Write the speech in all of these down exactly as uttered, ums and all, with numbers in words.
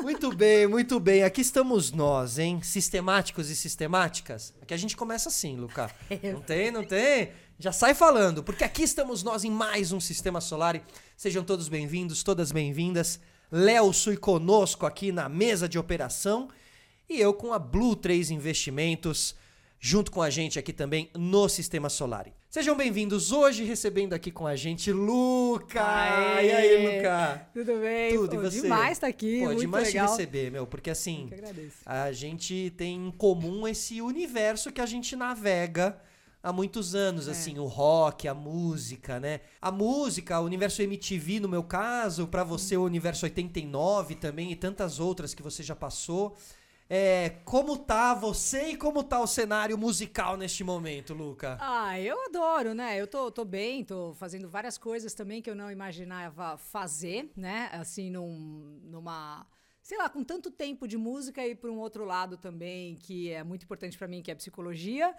Muito bem, muito bem. Aqui estamos nós, hein? Sistemáticos e sistemáticas. Aqui a gente começa assim, Luca. Não tem, não tem? Já sai falando, porque aqui estamos nós em mais um Sistema Solar. Sejam todos bem-vindos, todas bem-vindas. Léo Sui conosco aqui na mesa de operação e eu com a Blue três Investimentos, junto com a gente aqui também no Sistema Solar. Sejam bem-vindos hoje, recebendo aqui com a gente Luca. Aê, e aí, Luca? Tudo bem? Tudo, Pô, e você? Demais estar aqui, Pô, muito demais legal. te receber, meu, porque assim, Eu que agradeço. a gente tem em comum esse universo que a gente navega há muitos anos, É. assim, o rock, a música, né? A música, o universo M T V no meu caso, pra você o universo oitenta e nove também e tantas outras que você já passou. É, como tá você e como tá o cenário musical neste momento, Luca? Ah, eu adoro, né? Eu tô, tô bem, tô fazendo várias coisas também que eu não imaginava fazer, né? Assim, num, numa... sei lá, com tanto tempo de música e por um outro lado também, que é muito importante pra mim, que é a psicologia.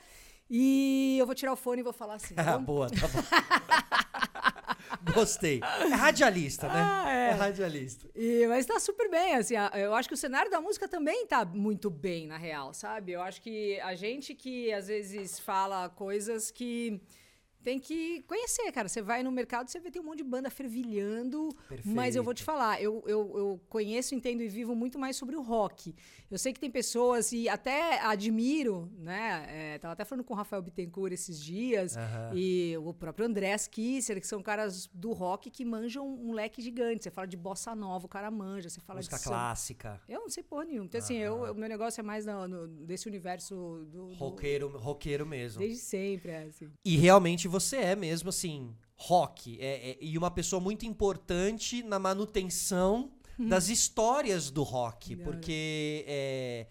E eu vou tirar o fone e vou falar assim. Ah, Então, boa, tá bom. Gostei. É radialista, né? Ah, é. É radialista. E, mas tá super bem, assim, a- eu acho que o cenário da música também tá muito bem, na real, sabe? Eu acho que a gente que às vezes fala coisas que tem que conhecer, cara. Você vai no mercado, você vê tem um monte de banda fervilhando, mas eu vou te falar, eu, eu, eu conheço, entendo e vivo muito mais sobre o rock. Eu sei que tem pessoas, e até admiro, né? É, tava até falando com o Rafael Bittencourt esses dias, Aham. e o próprio Andrés Kisser, que são caras do rock que manjam um leque gigante. Você fala de bossa nova, o cara manja. Você fala Música de samba. clássica. Eu não sei porra nenhuma. Então, assim, eu, o meu negócio é mais no, no- desse universo do, do- Roqueiro, roqueiro mesmo. desde sempre, é assim. E realmente você é mesmo, assim, rock. É, é- e uma pessoa muito importante na manutenção das histórias do rock. Da- Porque é,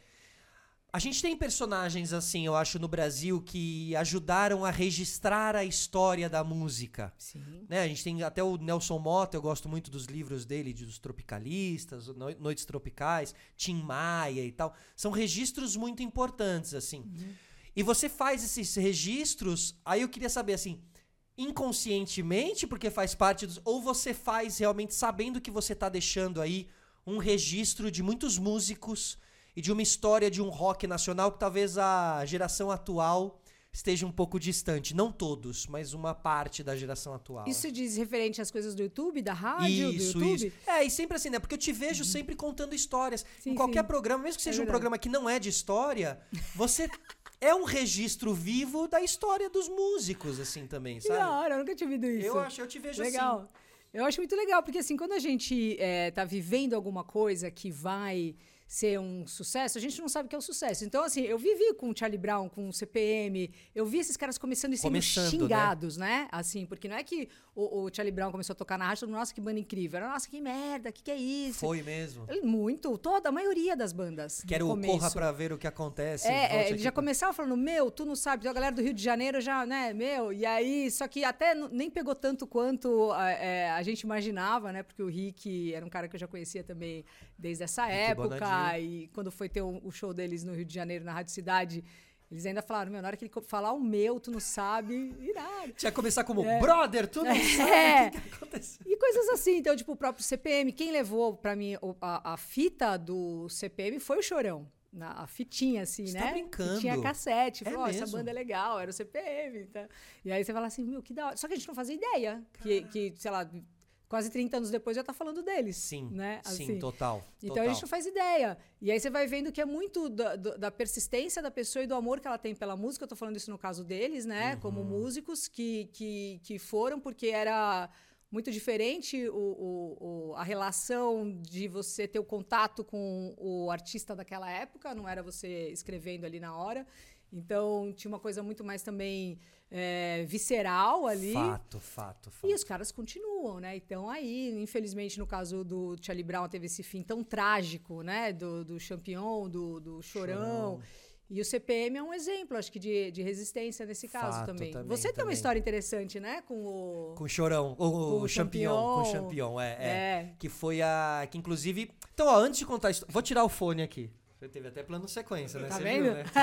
a gente tem personagens, assim, eu acho, no Brasil que ajudaram a registrar a história da música. Sim. Né? A gente tem até o Nelson Motta, eu gosto muito dos livros dele, de- dos tropicalistas, Noi- Noites Tropicais, Tim Maia e tal. São registros muito importantes, assim. E você faz esses registros, aí eu queria saber, assim, inconscientemente, porque faz parte dos... Ou você faz realmente sabendo que você tá deixando aí um registro de muitos músicos e de uma história de um rock nacional que talvez a geração atual esteja um pouco distante. Não todos, mas uma parte da geração atual. Isso diz referente às coisas do YouTube, da rádio, Isso, do YouTube? isso. É, e sempre assim, né? Porque eu te vejo sempre contando histórias. Sim, em qualquer sim. programa, mesmo que seja um verdade. programa que não é de história, você é um registro vivo da história dos músicos, assim, também, Que da sabe? hora, eu nunca tinha ouvido isso. Eu acho, eu te vejo Legal. assim. Eu acho muito legal, porque assim, quando a gente é, tá vivendo alguma coisa que vai ser um sucesso, a gente não sabe o que é o sucesso. Então, assim, eu vivi com o Charlie Brown, com o C P M, eu vi esses caras começando e sendo Começando, xingados, né? Assim, porque não é que o, o Charlie Brown começou a tocar na rádio, todo mundo, nossa, que banda incrível. Era, nossa, que merda, que que é isso? Foi mesmo. Ele- Muito, toda, a maioria das bandas. Que era no o começo. corra pra ver o que acontece. É, é, volte ele aqui já pra- começava falando, meu, tu não sabe, a galera do Rio de Janeiro já, né, meu, e aí, só que até n- nem pegou tanto quanto a, é, a gente imaginava, né, porque o Rick era um cara que eu já conhecia também desde essa Rick época, Bonadio. e quando foi ter o, o show deles no Rio de Janeiro, na Rádio Cidade, eles ainda falaram, meu, na hora que ele co- falar o meu, tu não sabe, irado. Tinha que começar como, brother, tu não É. sabe o que, que aconteceu. E coisas assim, então, tipo, o próprio C P M, quem levou pra mim o- a, a fita do C P M foi o Chorão. Na, a fitinha, assim, Você né? tá brincando? Que tinha cassete. É Falou, ó, essa mesmo? banda é legal, era o C P M. Tá? E aí você fala assim, meu, que da hora. Só que a gente não fazia ideia que, que, sei lá, quase trinta anos depois já tá falando deles. Sim, né? sim, Assim. total. Então total. a gente não faz ideia. E aí você vai vendo que é muito da, do- da persistência da pessoa e do amor que ela tem pela música. Eu tô falando isso no caso deles, né? Uhum. Como músicos que, que, que foram, porque era muito diferente o, o, o- a relação de você ter o contato com o artista daquela época, não era você escrevendo ali na hora. Então tinha uma coisa muito mais também é, visceral ali. Fato, fato, fato. E os caras continuam, né? Então aí, infelizmente, no caso do Charlie Brown, teve esse fim tão trágico, né? Do, do Champion, do, do Chorão. Chorão. E o C P M é um exemplo, acho que, de, de resistência nesse caso Fato, também. também, Você tem uma também. história interessante, né? Com o... Com o Chorão, o, o, o Champion, com o Champion. Champion, é, é, É. Que foi a... Que inclusive... Então, ó, antes de contar a história... Vou tirar o fone aqui. Você teve até plano sequência, né? Tá Você vendo? viu, né?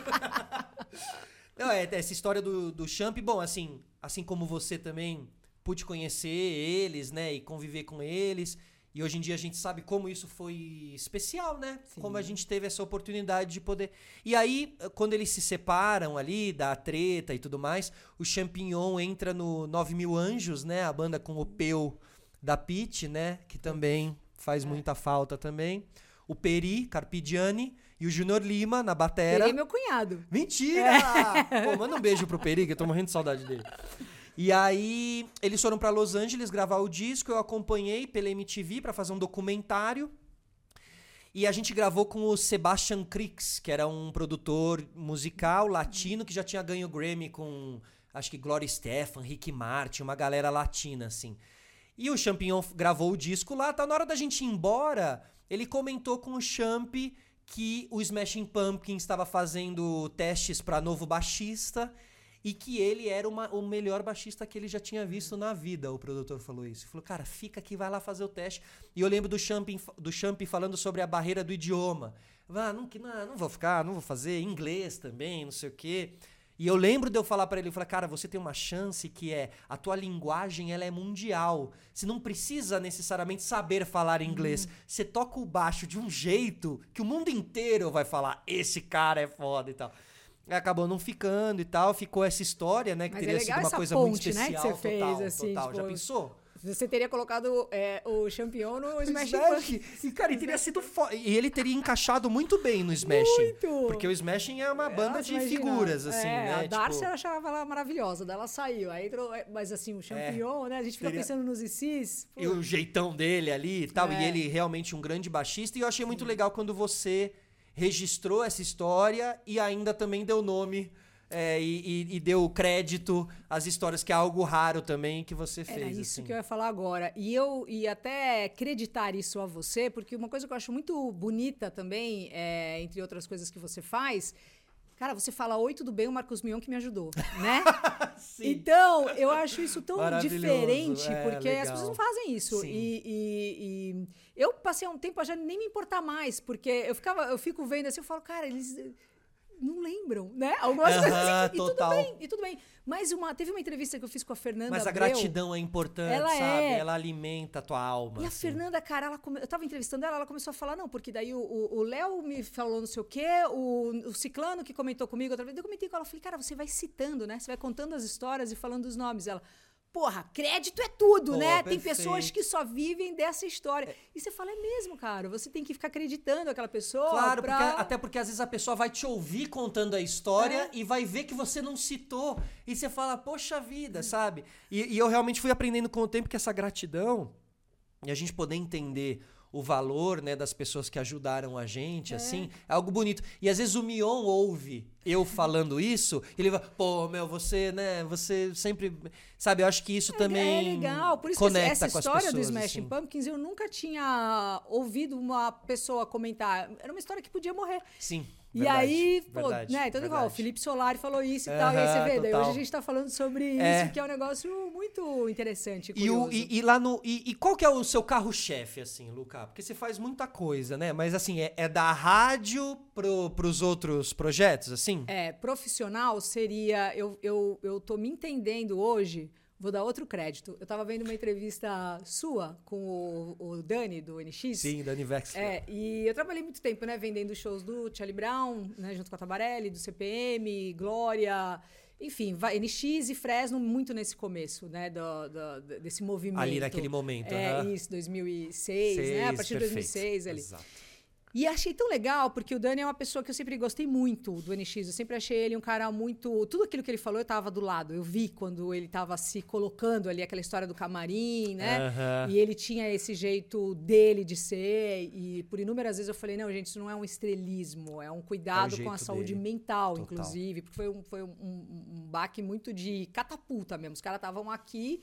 Não, é, essa história do, do Champ, bom, assim, assim como você também pude conhecer eles, né? E conviver com eles. E hoje em dia a gente sabe como isso foi especial, né? Sim. Como a gente teve essa oportunidade de poder... E aí, quando eles se separam ali, da treta e tudo mais, o Champignon entra no Nove Mil Anjos, né? A banda com o Peu da Pitty, né? Que também faz é. muita falta também. O Peri, Carpigiani e o Júnior Lima na batera. Peri é meu cunhado. Mentira! É. Pô, manda um beijo pro Peri, que eu tô morrendo de saudade dele. E aí, eles foram pra Los Angeles gravar o disco, eu acompanhei pela M T V pra fazer um documentário. E a gente gravou com o Sebastian Krix, que era um produtor musical latino que já tinha ganho Grammy com, acho que Gloria Estefan, Ricky Martin, uma galera latina, assim. E o Champignon gravou o disco lá, tá? Na hora da gente ir embora, ele comentou com o Champ que o Smashing Pumpkins estava fazendo testes pra novo baixista e que ele era uma, o melhor baixista que ele já tinha visto na vida. O produtor falou isso. Ele falou, cara, fica aqui, vai lá fazer o teste. E eu lembro do Champ, do Champ falando sobre a barreira do idioma. Ah, não, não, não vou ficar, não vou fazer inglês também, não sei o quê. E eu lembro de eu falar pra ele, eu falei, cara, você tem uma chance que é, a tua linguagem, ela é mundial. Você não precisa necessariamente saber falar inglês. Hum. Você toca o baixo de um jeito que o mundo inteiro vai falar, esse cara é foda e tal. Acabou não ficando e tal, ficou essa história, né? Que Mas teria é sido uma coisa ponte, muito especial. Né, que você fez, total, assim, total. tipo, Já pensou? Você teria colocado é, o Champignon no Smashing Pumpkins. E, cara, ele teria sido foda. E ele teria encaixado muito bem no Smashing. Muito! Porque o Smashing é uma banda Nossa, de imagina. figuras, assim, é, né? A Darcy tipo... eu achava ela maravilhosa, daí ela saiu. Aí entrou, mas assim, o Champignon, é, né? A gente fica teria... pensando nos I Cs. E o jeitão dele ali e tal. É. E ele realmente um grande baixista. E eu achei muito legal quando você registrou essa história e ainda também deu nome... É, e, e, e deu crédito às histórias, que é algo raro também que você fez. Era isso assim. que eu ia falar agora. E eu ia até acreditar isso a você, porque uma coisa que eu acho muito bonita também, é, entre outras coisas que você faz, cara, você fala, oi, tudo bem, o Marcos Mion que me ajudou, né? Então, eu acho isso tão diferente, é, porque legal. As pessoas não fazem isso. E, e, e eu passei um tempo a já nem me importar mais, porque eu, ficava, eu fico vendo assim, eu falo, cara, eles... não lembram, né? Algumas uh-huh, coisas assim, e total. tudo bem, e tudo bem. Mas uma, teve uma entrevista que eu fiz com a Fernanda Mas a Abreu, gratidão é importante, ela sabe? É... Ela alimenta a tua alma. E assim. a Fernanda, cara, ela come... eu tava entrevistando ela, ela começou a falar, não, porque daí o Léo me falou não sei o quê, o, o Ciclano que comentou comigo outra vez, eu comentei com ela, eu falei, cara, você vai citando, né? Você vai contando as histórias e falando os nomes. Ela... Porra, crédito é tudo, Pô, né? Perfeito. Tem pessoas que só vivem dessa história. E você fala, é mesmo, cara. Você tem que ficar acreditando aquela pessoa. Claro, pra... porque, até porque às vezes a pessoa vai te ouvir contando a história é. e vai ver que você não citou. E você fala, poxa vida, sabe? E, e eu realmente fui aprendendo com o tempo que essa gratidão e a gente poder entender o valor, né, das pessoas que ajudaram a gente, é. assim, é algo bonito. E às vezes o Mion ouve eu falando isso, e ele vai, pô, meu, você, né, você sempre... Sabe, eu acho que isso é, também é legal. Por isso conecta que essa com as história pessoas, do Smashing assim. Pumpkins, eu nunca tinha ouvido uma pessoa comentar. Era uma história que podia morrer. Sim. E verdade, aí, pô, verdade, né? Então, igual, o Felipe Solari falou isso e uhum, tal. E aí você vê, daí total. hoje a gente tá falando sobre é. isso, que é um negócio muito interessante. E, o, e, e lá no. E, e qual que é o seu carro-chefe, assim, Luca? Porque você faz muita coisa, né? Mas assim, é, é da rádio pro, pros outros projetos, assim? É, profissional seria. Eu, eu, eu tô me entendendo hoje. Vou dar outro crédito. Eu tava vendo uma entrevista sua com o, o Dani, do N X. Sim, Dani Wexler. É, e eu trabalhei muito tempo, né, vendendo shows do Charlie Brown, né, junto com a Tabarelli, do C P M, Glória, enfim, N X e Fresno muito nesse começo, né, do, do, desse movimento. Ali naquele momento. É, uhum. isso, dois mil e seis, Seis, né, a partir perfeito. de dois mil e seis ali. Exato. E achei tão legal, porque o Dani é uma pessoa que eu sempre gostei muito do N X. Eu sempre achei ele um cara muito... Tudo aquilo que ele falou, eu tava do lado. Eu vi quando ele tava se colocando ali, aquela história do camarim, né? Uhum. E ele tinha esse jeito dele de ser. E por inúmeras vezes eu falei, não, gente, isso não é um estrelismo. É um cuidado é com a saúde dele. mental, Total. inclusive. Porque foi, um, foi um, um, um baque muito de catapulta mesmo. Os caras estavam aqui...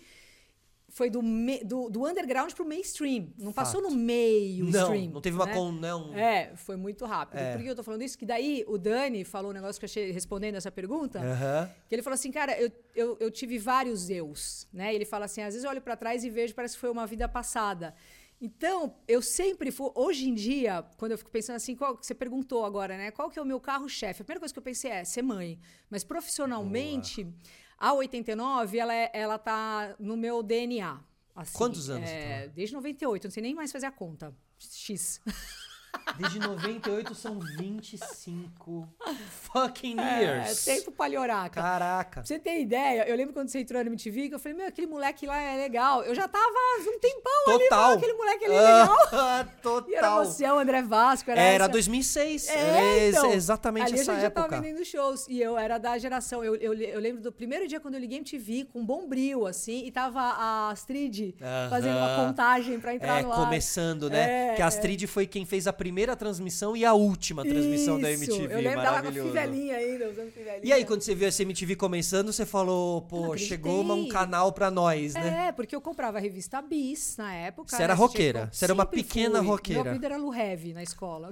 Foi do, me, do, do underground pro mainstream. Não Fato. passou no meio não, stream. Não teve uma né? com, não. É, foi muito rápido. É. Por que eu tô falando isso? Que daí o Dani falou um negócio que eu achei, respondendo essa pergunta, uh-huh. que ele falou assim, cara, eu, eu, eu tive vários eus, né? Ele fala assim, às vezes eu olho pra trás e vejo, parece que foi uma vida passada. Então, eu sempre fui... Hoje em dia, quando eu fico pensando assim, qual, você perguntou agora, né? Qual que é o meu carro-chefe? A primeira coisa que eu pensei é ser mãe. Mas profissionalmente, Boa. a oitenta e nove, ela, é, ela tá no meu D N A. Assim, Quantos anos é, você tá? Desde noventa e oito, não sei nem mais fazer a conta. X. Desde noventa e oito são vinte e cinco fucking É, years. tempo palhoraca. Caraca. Pra você ter ideia, eu lembro quando você entrou na M T V, que eu falei, meu, aquele moleque lá é legal. Eu já tava um tempão ali, Total. falando, aquele moleque ali é legal. Ah, total. E era você, o André Vasco. Era, Era essa... dois mil e seis. É, era então, exatamente ali essa a gente época. já tava vendendo shows. E eu era da geração. Eu, eu, eu lembro do primeiro dia quando eu liguei M T V, com bom brilho, assim, e tava a Astrid Aham. fazendo uma contagem pra entrar É, no ar. começando, né? É, que a Astrid foi quem fez a primeira transmissão e a última transmissão da M T V. Isso, eu lembro dela com a Maravilhoso. fivelinha ainda, usando fivelinha. E aí, quando você viu essa M T V começando, você falou, não pô, acreditei. chegou uma- um canal pra nós, né? É, porque eu comprava a revista Bis na época. Você era né? roqueira, Sempre você era uma fui. pequena roqueira. Meu apelido era Lu Heavy na escola.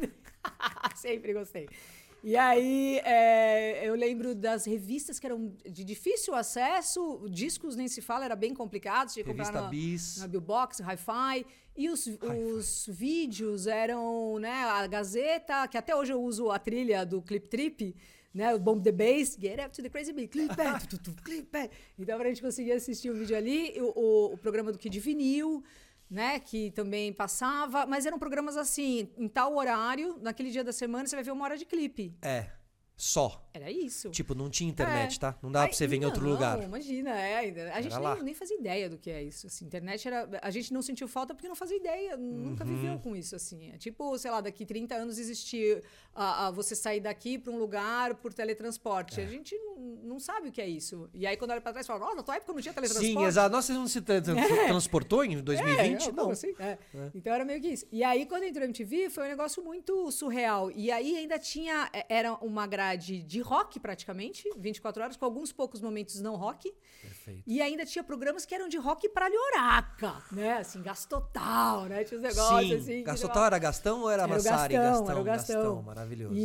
Sempre gostei. E aí, é, eu lembro das revistas que eram de difícil acesso, discos nem se fala, era bem complicado, tinha que comprar Revista na, Bis. na Billbox, Hi-Fi. E os, os vídeos eram, né, a Gazeta, que até hoje eu uso a trilha do Clip Trip, né, o Bomb the Bass, Get Up to the Crazy Beat, Clip Back, tu, tu, tu, Clip Back. Então, pra gente conseguir assistir o vídeo ali, o, o, o programa do Kid Vinil, né, que também passava, mas eram programas assim, em tal horário, naquele dia da semana, você vai ver uma hora de clipe. É, só. Era isso. Tipo, não tinha internet, É. tá? Não dava Ai, pra você ver em outro não, lugar. Imagina, é. ainda- A gente lá. nem, nem fazia ideia do que é isso. Assim, internet era. A gente não sentiu falta porque não fazia ideia, nunca Uhum. viveu com isso. Assim. É tipo, sei lá, daqui trinta anos existir a, a você sair daqui para um lugar por teletransporte. É. A gente não, não sabe o que é isso. E aí, quando olha para trás, fala, nossa, na tua época não tinha teletransporte. Sim, exato. Nossa, você não se tra- tra- É. transportou em dois mil e vinte? É, não. como assim? É. Então era meio que isso. E aí, quando entrou no M T V, foi um negócio muito surreal. E aí ainda tinha. é, Era uma grade de rock, praticamente, vinte e quatro horas, com alguns poucos momentos não rock. Perfeito. E ainda tinha programas que eram de rock pra lhoraca, né? Assim, Gastotal, né? Tinha os negócios Sim. assim. que Gastotal você era Gastão ou era Era o Massari? Gastão, era o Gastão. maravilhoso.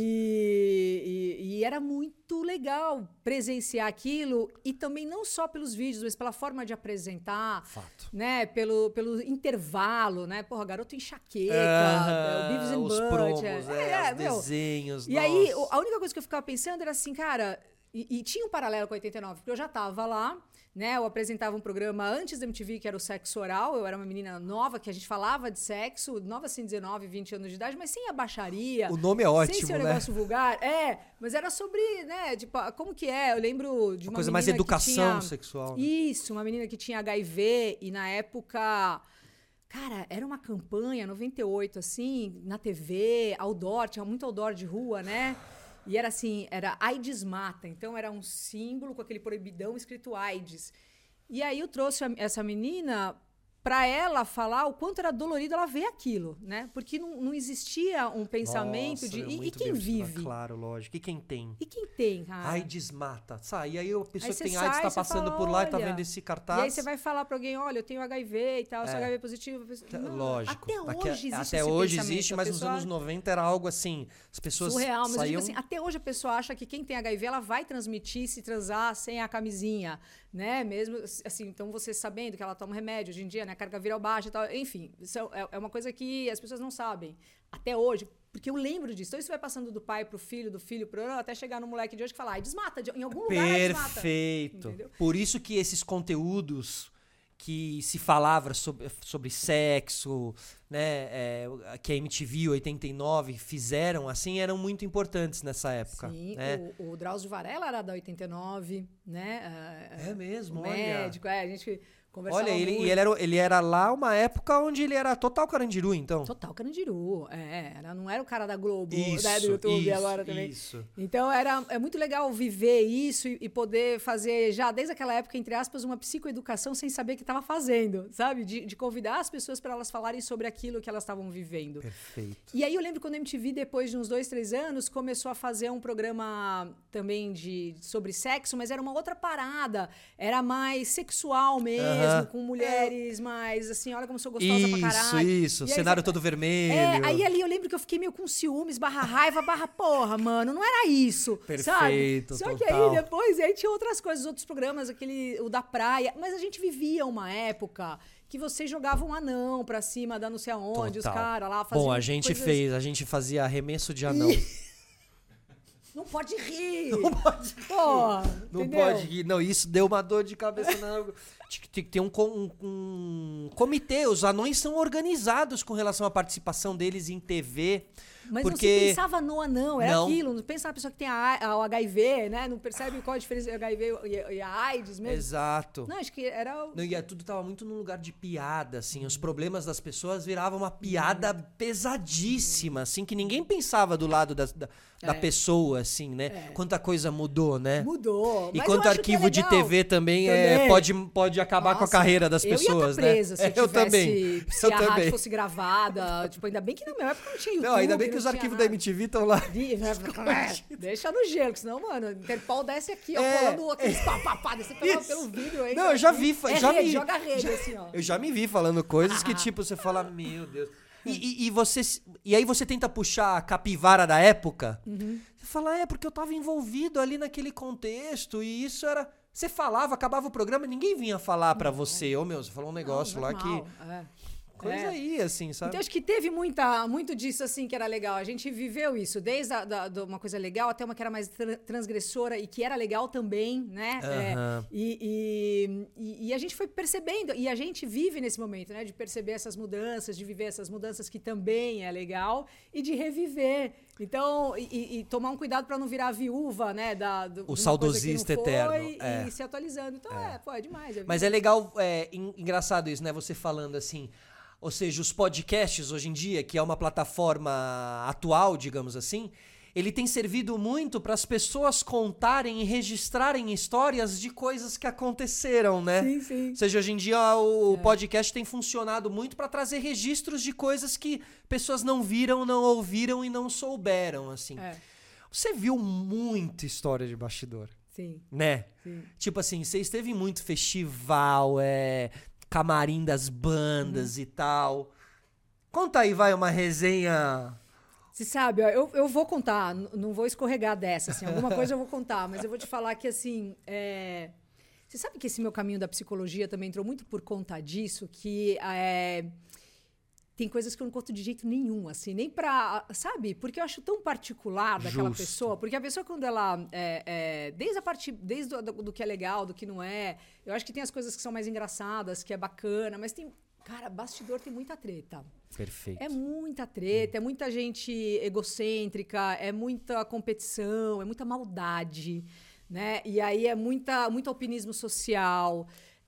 E, e, e era muito legal presenciar aquilo, e também não só pelos vídeos, mas pela forma de apresentar, Fato. né? Pelo, pelo intervalo, né? Porra, Garoto Enxaqueca, Aham, o Beavis and os Butthead. promos, é, os meu. desenhos. E aí, nossa. o- a única coisa que eu ficava pensando era assim, cara, e, e tinha um paralelo com oitenta e nove, porque eu já tava lá, né? Eu apresentava um programa antes da M T V, que era o Sexo Oral. Eu era uma menina nova, que a gente falava de sexo, nova assim, dezenove, vinte anos de idade, mas sem a baixaria. O nome é sem ótimo, ser um né? negócio vulgar. É, mas era sobre, né, tipo, como que é? Eu lembro de uma, Uma coisa mais menina que educação tinha- sexual. Né? Isso, uma menina que tinha H I V e na época... Cara, era uma campanha, noventa e oito, assim, na T V, outdoor, tinha muito outdoor de rua, né? E era assim, era AIDS mata. Então era um símbolo com aquele proibidão escrito AIDS. E aí eu trouxe a- essa menina para ela falar o quanto era dolorido ela ver aquilo, né? Porque não, não existia um pensamento Nossa, de... é E, e muito quem bem observado. vive? Claro, lógico. E quem tem? E quem tem, cara? AIDS mata. Sabe? E aí a pessoa Aí que você tem sai, AIDS tá você passando fala, por lá e tá olha, vendo esse cartaz. E aí você vai falar pra alguém, olha, eu tenho H I V e tal, eu sou É. H I V positivo. A pessoa- Não, Lógico. Até Daqui a- hoje existe Até esse hoje pensamento. existe, A mas nos pessoa- anos noventa era algo assim. As pessoas Surreal, mas eu saíam... digo assim, até hoje a pessoa acha que quem tem H I V, ela vai transmitir se transar sem a camisinha, né? Mesmo assim, então você sabendo que ela toma remédio hoje em dia, né? A carga viral baixa e tal, enfim, isso é, é uma coisa que as pessoas não sabem. Até hoje, porque eu lembro disso. Então isso vai passando do pai pro filho, do filho pro até chegar no moleque de hoje que fala, ai, desmata, de- em algum lugar ai, desmata. Perfeito. Entendeu? Por isso que esses conteúdos que se falava sobre, sobre sexo, né, é, que a M T V oitenta e nove fizeram, assim, eram muito importantes nessa época. Sim, né? o, o Drauzio Varela era da oitenta e nove, né? É mesmo, o olha. médico, é, a gente conversava Olha, ele, muito. e ele era, ele era lá uma época onde ele era total carandiru, então. Total Carandiru, é, era, não era o cara da Globo, Isso, né, do YouTube isso, agora também. isso. Então era, é muito legal viver isso e, e poder fazer, já desde aquela época, entre aspas, uma psicoeducação sem saber o que estava fazendo, sabe? De, de convidar as pessoas para elas falarem sobre aquilo que elas estavam vivendo. Perfeito. E aí eu lembro quando a M T V, depois de uns dois, três anos, começou a fazer um programa também de, sobre sexo, mas era uma outra parada. Era mais sexual mesmo, Aham. com mulheres mais assim, olha como eu sou gostosa Isso, pra caralho. isso. E aí Cenário você- todo vermelho. É, aí ali eu lembro que eu fiquei meio com ciúmes, barra raiva, barra porra, mano, não era isso, Perfeito, sabe? Só que total. aí depois, aí tinha outras coisas, outros programas, aquele, o da praia, mas a gente vivia uma época que vocês jogavam um anão pra cima da não sei aonde, os Total. caras lá faziam Bom, a gente coisas- fez, a gente fazia arremesso de anão. Não pode rir. Não pode rir. Pô, Não entendeu? pode rir. Não, isso deu uma dor de cabeça. Não. Tem que ter um, um, um comitê. Os anões são organizados com relação à participação deles em T V. Mas porque... não se pensava no anão, era não. aquilo. Não pensa na pessoa que tem a, a, o H I V, né? Não percebe qual a diferença entre o H I V e, e a AIDS mesmo. Exato. Não, acho que era... O... Não, e tudo tava muito num lugar de piada, assim. Os problemas das pessoas viravam uma piada hum. pesadíssima, assim, que ninguém pensava do lado da, da, é. da pessoa, assim, né? É. Quanta coisa mudou, né? Mudou. E mas quanto arquivo é de T V também, também. É, pode, pode acabar Nossa, com a carreira das pessoas, eu ia presa, né? Se eu, eu tivesse, também. Se eu a também. rádio fosse gravada. Tipo, ainda bem que na minha época não tinha YouTube. Não, ainda bem que os arquivos da M T V estão lá. Deixa no gelo, senão, mano, o Interpol desce aqui, ó, é, colando aqueles é, pá, pá, pá, desce pelo, pelo vídeo aí. Não, eu já vi. É já rede, vi, joga rede, já, assim, ó. Eu já me vi falando coisas que, tipo, você fala, meu Deus. E, e, e, você, e aí você tenta puxar a capivara da época. Uhum. Você fala, é, porque eu tava envolvido ali naquele contexto e isso era... Você falava, acabava o programa, ninguém vinha falar pra você. Ô, meu, você falou um negócio não, lá normal, que... É. Coisa é. aí, assim, sabe? Então, acho que teve muita, muito disso, assim, que era legal. A gente viveu isso, desde a, da, da, uma coisa legal até uma que era mais tra transgressora e que era legal também, né? Uhum. É, e, e, e a gente foi percebendo, e a gente vive nesse momento, né? De perceber essas mudanças, de viver essas mudanças que também é legal e de reviver. Então, e, e tomar um cuidado para não virar viúva, né? Da, do, o saudosista eterno. E, é. e se atualizando. Então, é, é pô, é demais. É Mas é legal, é engraçado isso, né? Você falando assim... Ou seja, os podcasts hoje em dia, que é uma plataforma atual, digamos assim, ele tem servido muito para as pessoas contarem e registrarem histórias de coisas que aconteceram, né? Sim, sim. Ou seja, hoje em dia o é. podcast tem funcionado muito para trazer registros de coisas que pessoas não viram, não ouviram e não souberam, assim. É. Você viu muita história de bastidor. Sim. Né? Sim. Tipo assim, você esteve em muito festival, é... camarim das bandas hum. e tal. Conta aí, vai, uma resenha... Você sabe, ó, eu, eu vou contar, não vou escorregar dessa, assim, alguma coisa eu vou contar, mas eu vou te falar que, assim, é... você sabe que esse meu caminho da psicologia também entrou muito por conta disso, que é... tem coisas que eu não conto de jeito nenhum, assim, nem pra, sabe? Porque eu acho tão particular daquela Justo. pessoa, porque a pessoa quando ela, é, é, desde a parte, desde do, do, do que é legal, do que não é, eu acho que tem as coisas que são mais engraçadas, que é bacana, mas tem, cara, bastidor tem muita treta. Perfeito. É muita treta, hum. é muita gente egocêntrica, é muita competição, é muita maldade, né? E aí é muita, muito alpinismo social.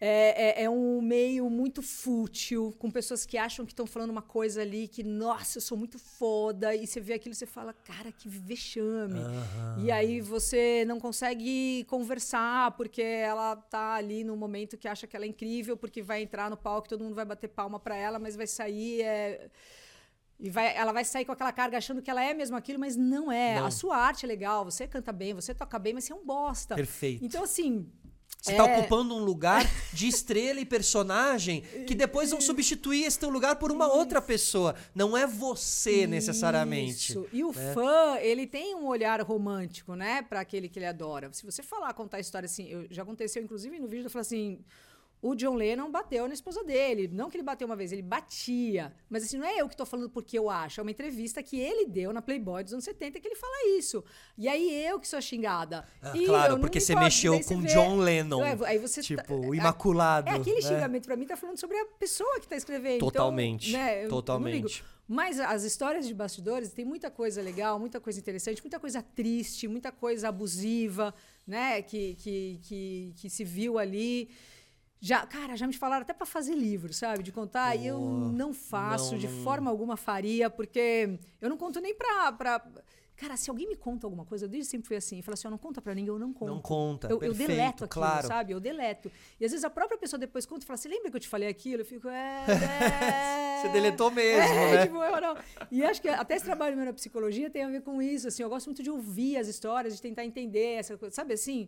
É, é, é um meio muito fútil, com pessoas que acham que estão falando uma coisa ali que, nossa, eu sou muito foda, e você vê aquilo e você fala, cara, que vexame. Uhum. E aí você não consegue conversar, porque ela tá ali no momento que acha que ela é incrível, porque vai entrar no palco, todo mundo vai bater palma pra ela, mas vai sair... É... E vai, ela vai sair com aquela carga achando que ela é mesmo aquilo, mas não é. Não. A sua arte é legal, você canta bem, você toca bem, mas você é um bosta. Perfeito. Então, assim... Você está é... ocupando um lugar de estrela e personagem que depois vão substituir esse teu lugar por uma Isso. outra pessoa. Não é você, necessariamente. Isso. E o né? fã, ele tem um olhar romântico, né? Para aquele que ele adora. Se você falar, contar a história assim... Eu, já aconteceu, inclusive, no vídeo, eu falei assim... O John Lennon bateu na esposa dele. Não que ele bateu uma vez, ele batia. Mas assim, não é eu que tô falando porque eu acho. É uma entrevista que ele deu na Playboy dos anos setenta que ele fala isso. E aí eu que sou xingada. Ah, e claro, porque você importo, mexeu com o John Lennon. É, aí você tipo, tá, o imaculado. É, aquele né? xingamento pra mim tá falando sobre a pessoa que tá escrevendo. Totalmente. Então, né, eu, totalmente. Eu Mas as histórias de bastidores tem muita coisa legal, muita coisa interessante, muita coisa triste, muita coisa abusiva, né? Que, que, que, que se viu ali. Já, cara, já me falaram até para fazer livro, sabe? De contar. E oh, eu não faço, não, de não... forma alguma faria, porque eu não conto nem pra, pra... Cara, se alguém me conta alguma coisa, eu desde sempre fui assim, fala assim, eu não conta pra ninguém, eu não conto. Não conta, eu, perfeito, eu deleto aquilo, claro. sabe? Eu deleto. E às vezes a própria pessoa depois conta e fala, você lembra que eu te falei aquilo? Eu fico, é... é... Você deletou mesmo, é, né? Tipo, eu não... E acho que até esse trabalho meu na psicologia tem a ver com isso, assim, eu gosto muito de ouvir as histórias, de tentar entender essa coisa, sabe assim...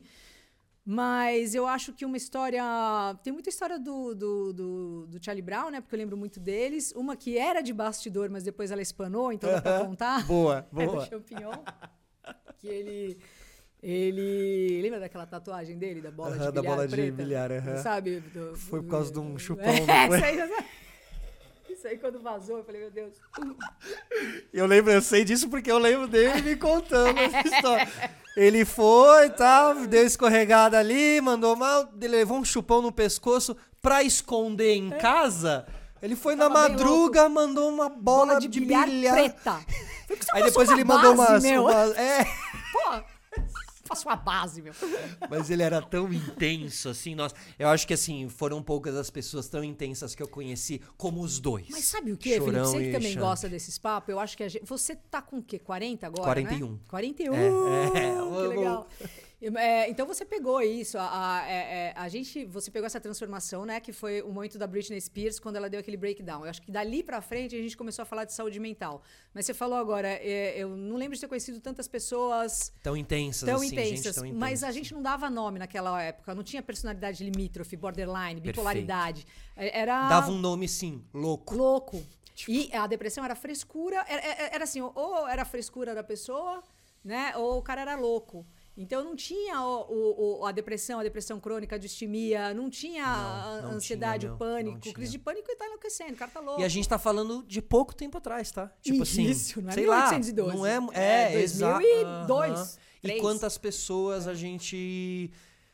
Mas eu acho que uma história... Tem muita história do, do, do, do Charlie Brown, né? Porque eu lembro muito deles. Uma que era de bastidor, mas depois ela espanou, então dá pra contar. Boa, boa. É do Champignon. Que ele... Ele... Lembra daquela tatuagem dele, da bola uh-huh, de bilhar da bola preta? de bilhar, uh-huh. Sabe? Do, foi por causa de um chupão. É, isso aí, isso aí quando vazou, eu falei, meu Deus. Eu lembro, eu sei disso porque eu lembro dele me contando essa história. Ele foi e tal, deu escorregada ali, mandou mal, ele levou um chupão no pescoço pra esconder em casa. Ele foi Tava na madruga, mandou uma bola, Bola de, de bilhar, bilhar. preta. Aí depois ele mandou umas... meu. umas é... Pô, faço uma base, meu. Mas ele era tão intenso, assim, nossa. Eu acho que, assim, foram poucas as pessoas tão intensas que eu conheci como os dois. Mas sabe o que, Felipe? Chorão Você que e também Xande. gosta desses papos, eu acho que a gente... Você tá com o quê? quarenta agora, quarenta e um. né? quarenta e um. É, é, que legal. É, então você pegou isso, a, a, é, a gente, você pegou essa transformação, né, que foi o momento da Britney Spears quando ela deu aquele breakdown. Eu acho que dali pra frente a gente começou a falar de saúde mental. Mas você falou agora, é, eu não lembro de ter conhecido tantas pessoas tão intensas, tão assim, intensas, gente tão intensa. Mas a gente não dava nome naquela época, não tinha personalidade limítrofe, borderline, bipolaridade. Perfeito. Era dava um nome, sim, louco. Louco. Tipo... E a depressão era frescura, era, era assim, ou era a frescura da pessoa, né, ou o cara era louco. Então não tinha o, o, a depressão, a depressão crônica, a distimia, não tinha não, não a ansiedade, tinha, o pânico. O crise de pânico e tá enlouquecendo, o cara tá louco. E a gente tá falando de pouco tempo atrás, tá? Tipo assim, isso, não é sei mil oitocentos e doze. Lá, não é, é, é dois mil e dois. Uhum. E quantas pessoas a gente...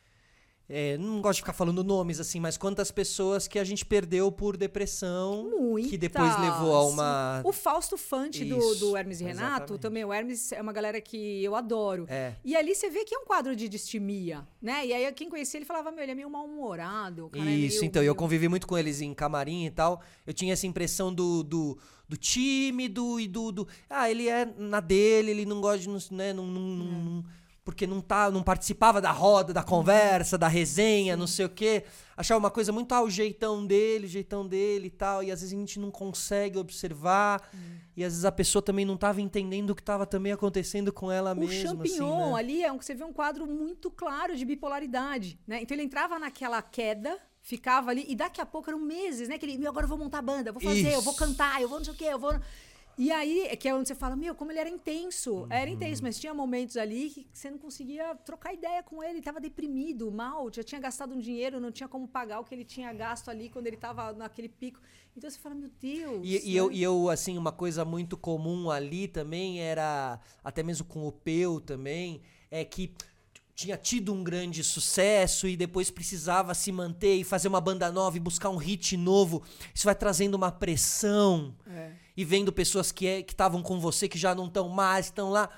É, não gosto de ficar falando nomes assim, mas quantas pessoas que a gente perdeu por depressão, Muitas. Que depois levou a uma... O Fausto Fante do, do Hermes e Renato, exatamente. Também o Hermes é uma galera que eu adoro. É. E ali você vê que é um quadro de distimia, né? E aí quem conhecia ele falava, meu, ele é meio mal-humorado. Isso, é meio, então, meio... eu convivi muito com eles em camarim e tal, eu tinha essa impressão do... do do tímido e do, do... Ah, ele é na dele, ele não gosta de... Né, não, não, não, é. não, porque não, tá, não participava da roda, da conversa, da resenha, Sim. não sei o quê. Achava uma coisa muito ah, o jeitão dele, o jeitão dele e tal. E às vezes a gente não consegue observar. Hum. E às vezes a pessoa também não estava entendendo o que estava também acontecendo com ela o mesma. O Champignon assim, né? ali, é um, você vê um quadro muito claro de bipolaridade, né? Então ele entrava naquela queda... Ficava ali, e daqui a pouco eram meses, né? Que ele, meu, agora eu vou montar banda, eu vou fazer, Isso. eu vou cantar, eu vou não sei o quê, eu vou... E aí, é que é onde você fala, meu, como ele era intenso. Uhum. Era intenso, mas tinha momentos ali que você não conseguia trocar ideia com ele. Ele tava deprimido, mal, já tinha gastado um dinheiro, não tinha como pagar o que ele tinha gasto ali quando ele tava naquele pico. Então você fala, meu Deus. E, né? e, eu, e eu, assim, uma coisa muito comum ali também era, até mesmo com o Peu também, é que... tinha tido um grande sucesso e depois precisava se manter e fazer uma banda nova e buscar um hit novo. Isso vai trazendo uma pressão. É. E vendo pessoas que é, estavam com você, que já não estão mais, estão lá.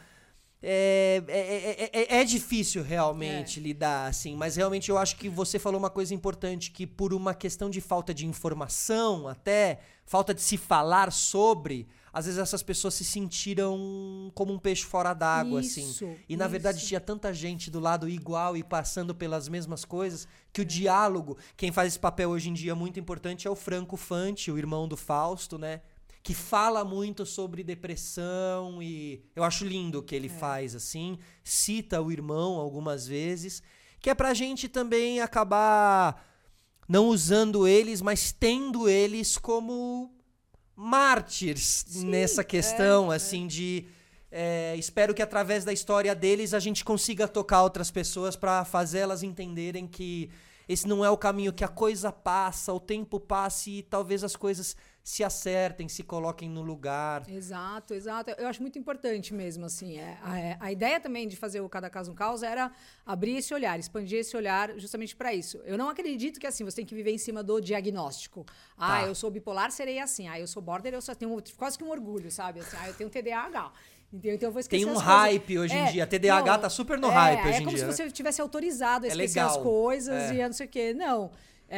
É, é, é, é difícil realmente é. lidar, assim. Mas realmente eu acho que você falou uma coisa importante, que por uma questão de falta de informação até, falta de se falar sobre... Às vezes essas pessoas se sentiram como um peixe fora d'água, assim. E na isso. verdade tinha tanta gente do lado igual e passando pelas mesmas coisas, que o é. diálogo, quem faz esse papel hoje em dia muito importante é o Franco Fante, o irmão do Fausto, né? Que fala muito sobre depressão e eu acho lindo o que ele é. faz, assim. Cita o irmão algumas vezes, que é pra gente também acabar não usando eles, mas tendo eles como... mártires Sim, nessa questão, é, assim, é. de... É, espero que através da história deles a gente consiga tocar outras pessoas para fazê-las entenderem que esse não é o caminho, que a coisa passa, o tempo passa e talvez as coisas se acertem, se coloquem no lugar. Exato, exato. Eu acho muito importante mesmo, assim. É, a, a ideia também de fazer o Cada Caso um Caos era abrir esse olhar, expandir esse olhar justamente para isso. Eu não acredito que, assim, você tem que viver em cima do diagnóstico. Ah, tá. eu sou bipolar, serei assim. Ah, eu sou border, eu só tenho quase que um orgulho, sabe? Assim, ah, eu tenho T D A H. Então eu vou esquecer Tem um as hype coisas. hoje é, em dia. T D A H não, tá super no é, hype é hoje em dia. É como se né? você tivesse autorizado a esquecer é as coisas é. e não sei o quê. Não.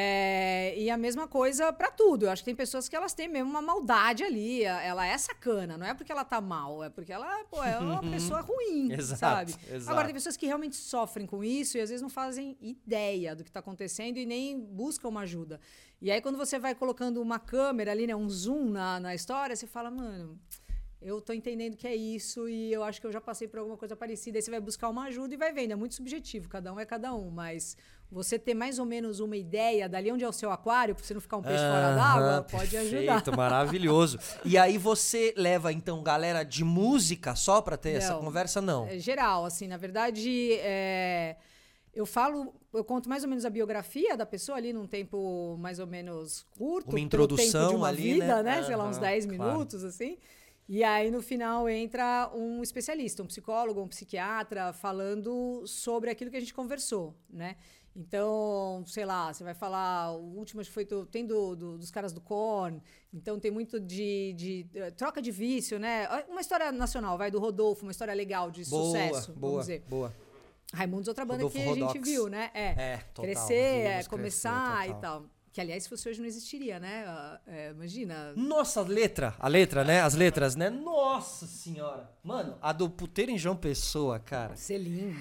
É, e a mesma coisa pra tudo. Eu acho que tem pessoas que elas têm mesmo uma maldade ali. Ela é sacana. Não é porque ela tá mal. É porque ela pô, é uma pessoa ruim, exato, sabe? Exato. Agora, tem pessoas que realmente sofrem com isso e às vezes não fazem ideia do que tá acontecendo e nem buscam uma ajuda. E aí, quando você vai colocando uma câmera ali, né, um zoom na, na história, você fala, mano... eu tô entendendo que é isso e eu acho que eu já passei por alguma coisa parecida. Aí você vai buscar uma ajuda e vai vendo. É muito subjetivo, cada um é cada um. Mas você ter mais ou menos uma ideia dali onde é o seu aquário, pra você não ficar um peixe ah, fora d'água, pode perfeito, ajudar. Maravilhoso. E aí você leva, então, galera de música só pra ter não, essa conversa? Não. É geral, assim. Na verdade, é... eu falo... eu conto mais ou menos a biografia da pessoa ali num tempo mais ou menos curto. Uma introdução tempo de uma ali, vida, né? né? Sei lá, uns dez claro. minutos, assim. E aí, no final, entra um especialista, um psicólogo, um psiquiatra, falando sobre aquilo que a gente conversou, né? Então, sei lá, você vai falar, o último acho que foi, do, tem do, do, dos caras do Korn, então tem muito de, de uh, troca de vício, né? Uma história nacional, vai, do Rodolfo, uma história legal, de boa, sucesso, boa, vamos dizer. Boa, Raimundos, outra banda Rodolfo que Rodox. a gente viu, né? É, é total, crescer, é, vimos começar crescer, e tal. Que, aliás, se fosse hoje não existiria, né? Uh, é, imagina. Nossa, a letra, a letra, né? As letras, né? Nossa senhora. Mano, a do Puteiro em João Pessoa, cara. Selim.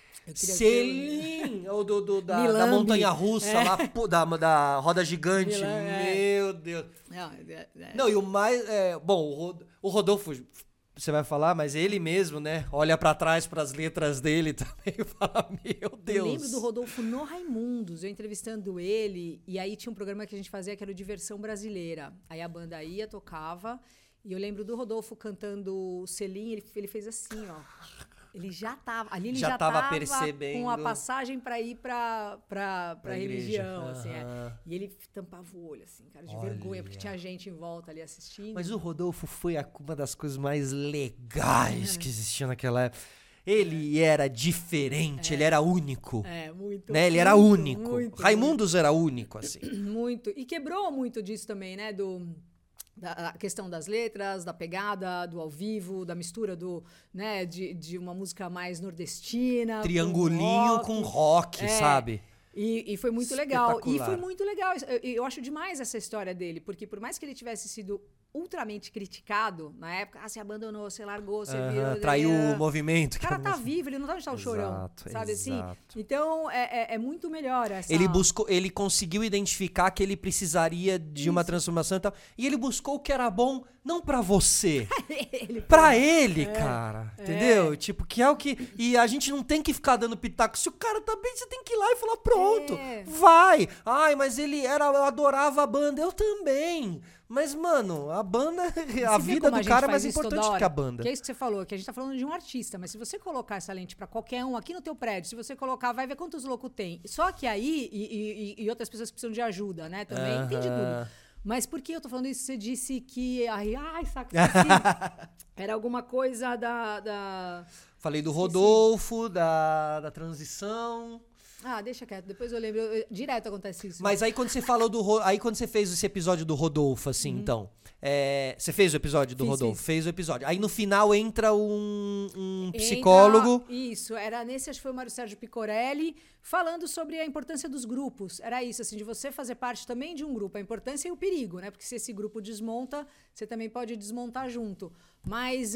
Selim! Ou do, do, da, da Milambi. montanha-russa, É. lá, pô, da, da roda gigante. Milan, é. Meu Deus. Não, é, é. Não, e o mais... É, bom, o, Rod- o Rodolfo, você vai falar, mas ele mesmo, né? Olha pra trás pras letras dele também e fala, meu Deus. Eu lembro do Rodolfo no Raimundos, eu entrevistando ele, e aí tinha um programa que a gente fazia que era o Diversão Brasileira. Aí a banda ia, tocava, e eu lembro do Rodolfo cantando Selim, ele, ele fez assim, ó. Ele já tava, ali ele Já já, tava tava percebendo. com a passagem pra ir pra, pra, pra, Pra religião, igreja. assim, é. Aham. E ele tampava o olho, assim, cara, de Olha. vergonha, porque tinha gente em volta ali assistindo. Mas o Rodolfo foi a- uma das coisas mais legais que existia naquela época. Ele era diferente, ele era único. É, muito. Né? Ele era muito, único. muito, Raimundos era único, assim. Muito. E quebrou muito disso também, né? Do, da a questão das letras, da pegada, do ao vivo, da mistura do, né, de, de uma música mais nordestina. Triangulinho com rock. com rock, É. sabe? E, e foi muito legal. E Espetacular. foi muito legal. Eu, eu acho demais essa história dele, porque por mais que ele tivesse sido ultramente criticado na época, ah, você abandonou, você largou, você Aham, virou... traiu o movimento. O que cara era tá música. vivo, ele não tá onde tá o chorão, Exato, sabe assim? exato. Então, é, é, é muito melhor essa... Ele buscou, ele conseguiu identificar que ele precisaria de uma transformação e tal. E ele buscou o que era bom, não pra você. ele Pra ele, cara. Entendeu? Tipo, que é o que. E a gente não tem que ficar dando pitaco. Se o cara tá bem, você tem que ir lá e falar: pronto, É. vai. Ai, mas ele era. Eu adorava a banda. Eu também. Mas, mano, a banda. A Você vê vida como do gente cara é faz mais isso toda importante hora? que a banda. Que é isso que você falou, que a gente tá falando de um artista, mas se você colocar essa lente pra qualquer um aqui no teu prédio, se você colocar, vai ver quantos loucos tem. Só que aí, e, e- e outras pessoas precisam de ajuda, né? Também, tem de Aham. tudo. Mas por que eu tô falando isso? Você disse que. Ai, ai saco, esqueci. Era alguma coisa da. da... Falei do Rodolfo, da, da transição. Ah, deixa quieto, depois eu lembro. Eu- eu- direto acontece isso. Mas aí quando você falou do. Ro- Aí quando você fez esse episódio do Rodolfo, assim, então. é, você fez o episódio do Fiz, Rodolfo? fiz. Fez o episódio. Aí no final entra um, um Entra- psicólogo. Isso, era nesse, acho que foi o Mário Sérgio Picorelli, falando sobre a importância dos grupos. Era isso, assim, de você fazer parte também de um grupo, a importância e o perigo, né? Porque se esse grupo desmonta, você também pode desmontar junto. Mas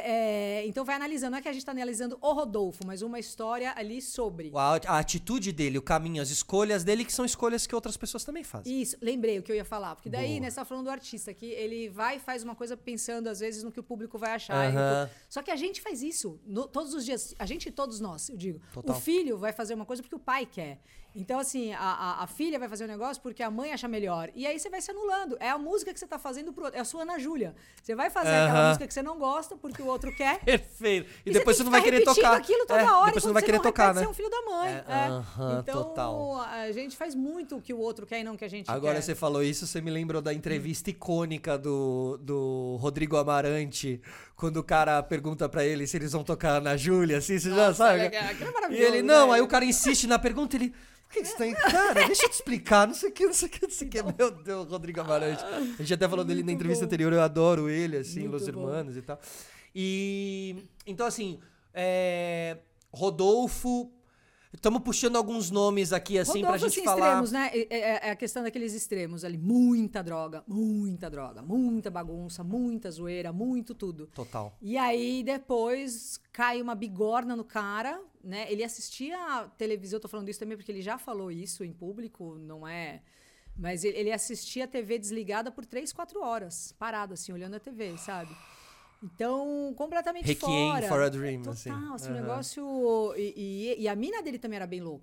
é. é então vai analisando, não é que a gente está analisando o Rodolfo, mas uma história ali sobre. A, a atitude dele, o caminho, as escolhas dele, que são escolhas que outras pessoas também fazem. Isso, lembrei o que eu ia falar. Porque daí, Boa. né, você tá falando do artista, que ele vai e faz uma coisa pensando, às vezes, no que o público vai achar. e no Aham. que- Só que a gente faz isso no- todos os dias. A gente e todos nós, eu digo. Total. O filho vai fazer uma coisa porque o pai quer. Então, assim, a, a, a filha vai fazer um negócio porque a mãe acha melhor. E aí você vai se anulando. É a música que você tá fazendo pro outro. É a sua Ana Júlia. Você vai fazer aquela Aham. música que você não gosta porque o outro quer. Perfeito. E, E depois você, você não tem vai que querer ficar repetindo tocar. aquilo toda É, hora. depois você e não vai quando querer não tocar, repete, né? Você é um filho da mãe. É, É. aham, Então, total. a gente faz muito o que o outro quer e não o que a gente Agora quer. você falou isso, você me lembrou da entrevista icônica do, do Rodrigo Amarante, quando o cara pergunta pra ele se eles vão tocar na Júlia, assim, você já Nossa, sabe? aquilo é E maravilhoso, ele, não, né? aí o cara insiste na pergunta, ele... Por que, que você tá em... Cara, deixa eu te explicar, não sei o que, não sei o que, não sei o que. Meu Deus, Rodrigo Amarante. A gente até falou dele na Muito entrevista bom. anterior, eu adoro ele, assim, Muito Los bom. Hermanos e tal. E... Então, assim, é, Rodolfo... Estamos puxando alguns nomes aqui, assim, Rodolfo, pra gente assim, falar... extremos, né? É, é- é a questão daqueles extremos ali. Muita droga, muita droga, muita bagunça, muita zoeira, muito tudo. Total. E aí, depois, cai uma bigorna no cara, né? Ele assistia a televisão, eu tô falando isso também porque ele já falou isso em público, não é... Mas ele, ele assistia a T V desligada por três, quatro horas, parado, assim, olhando a T V, sabe? Então, completamente Requiem fora. for a Dream, Total, assim. assim, um Aham. negócio... E, e- e a mina dele também era bem louca,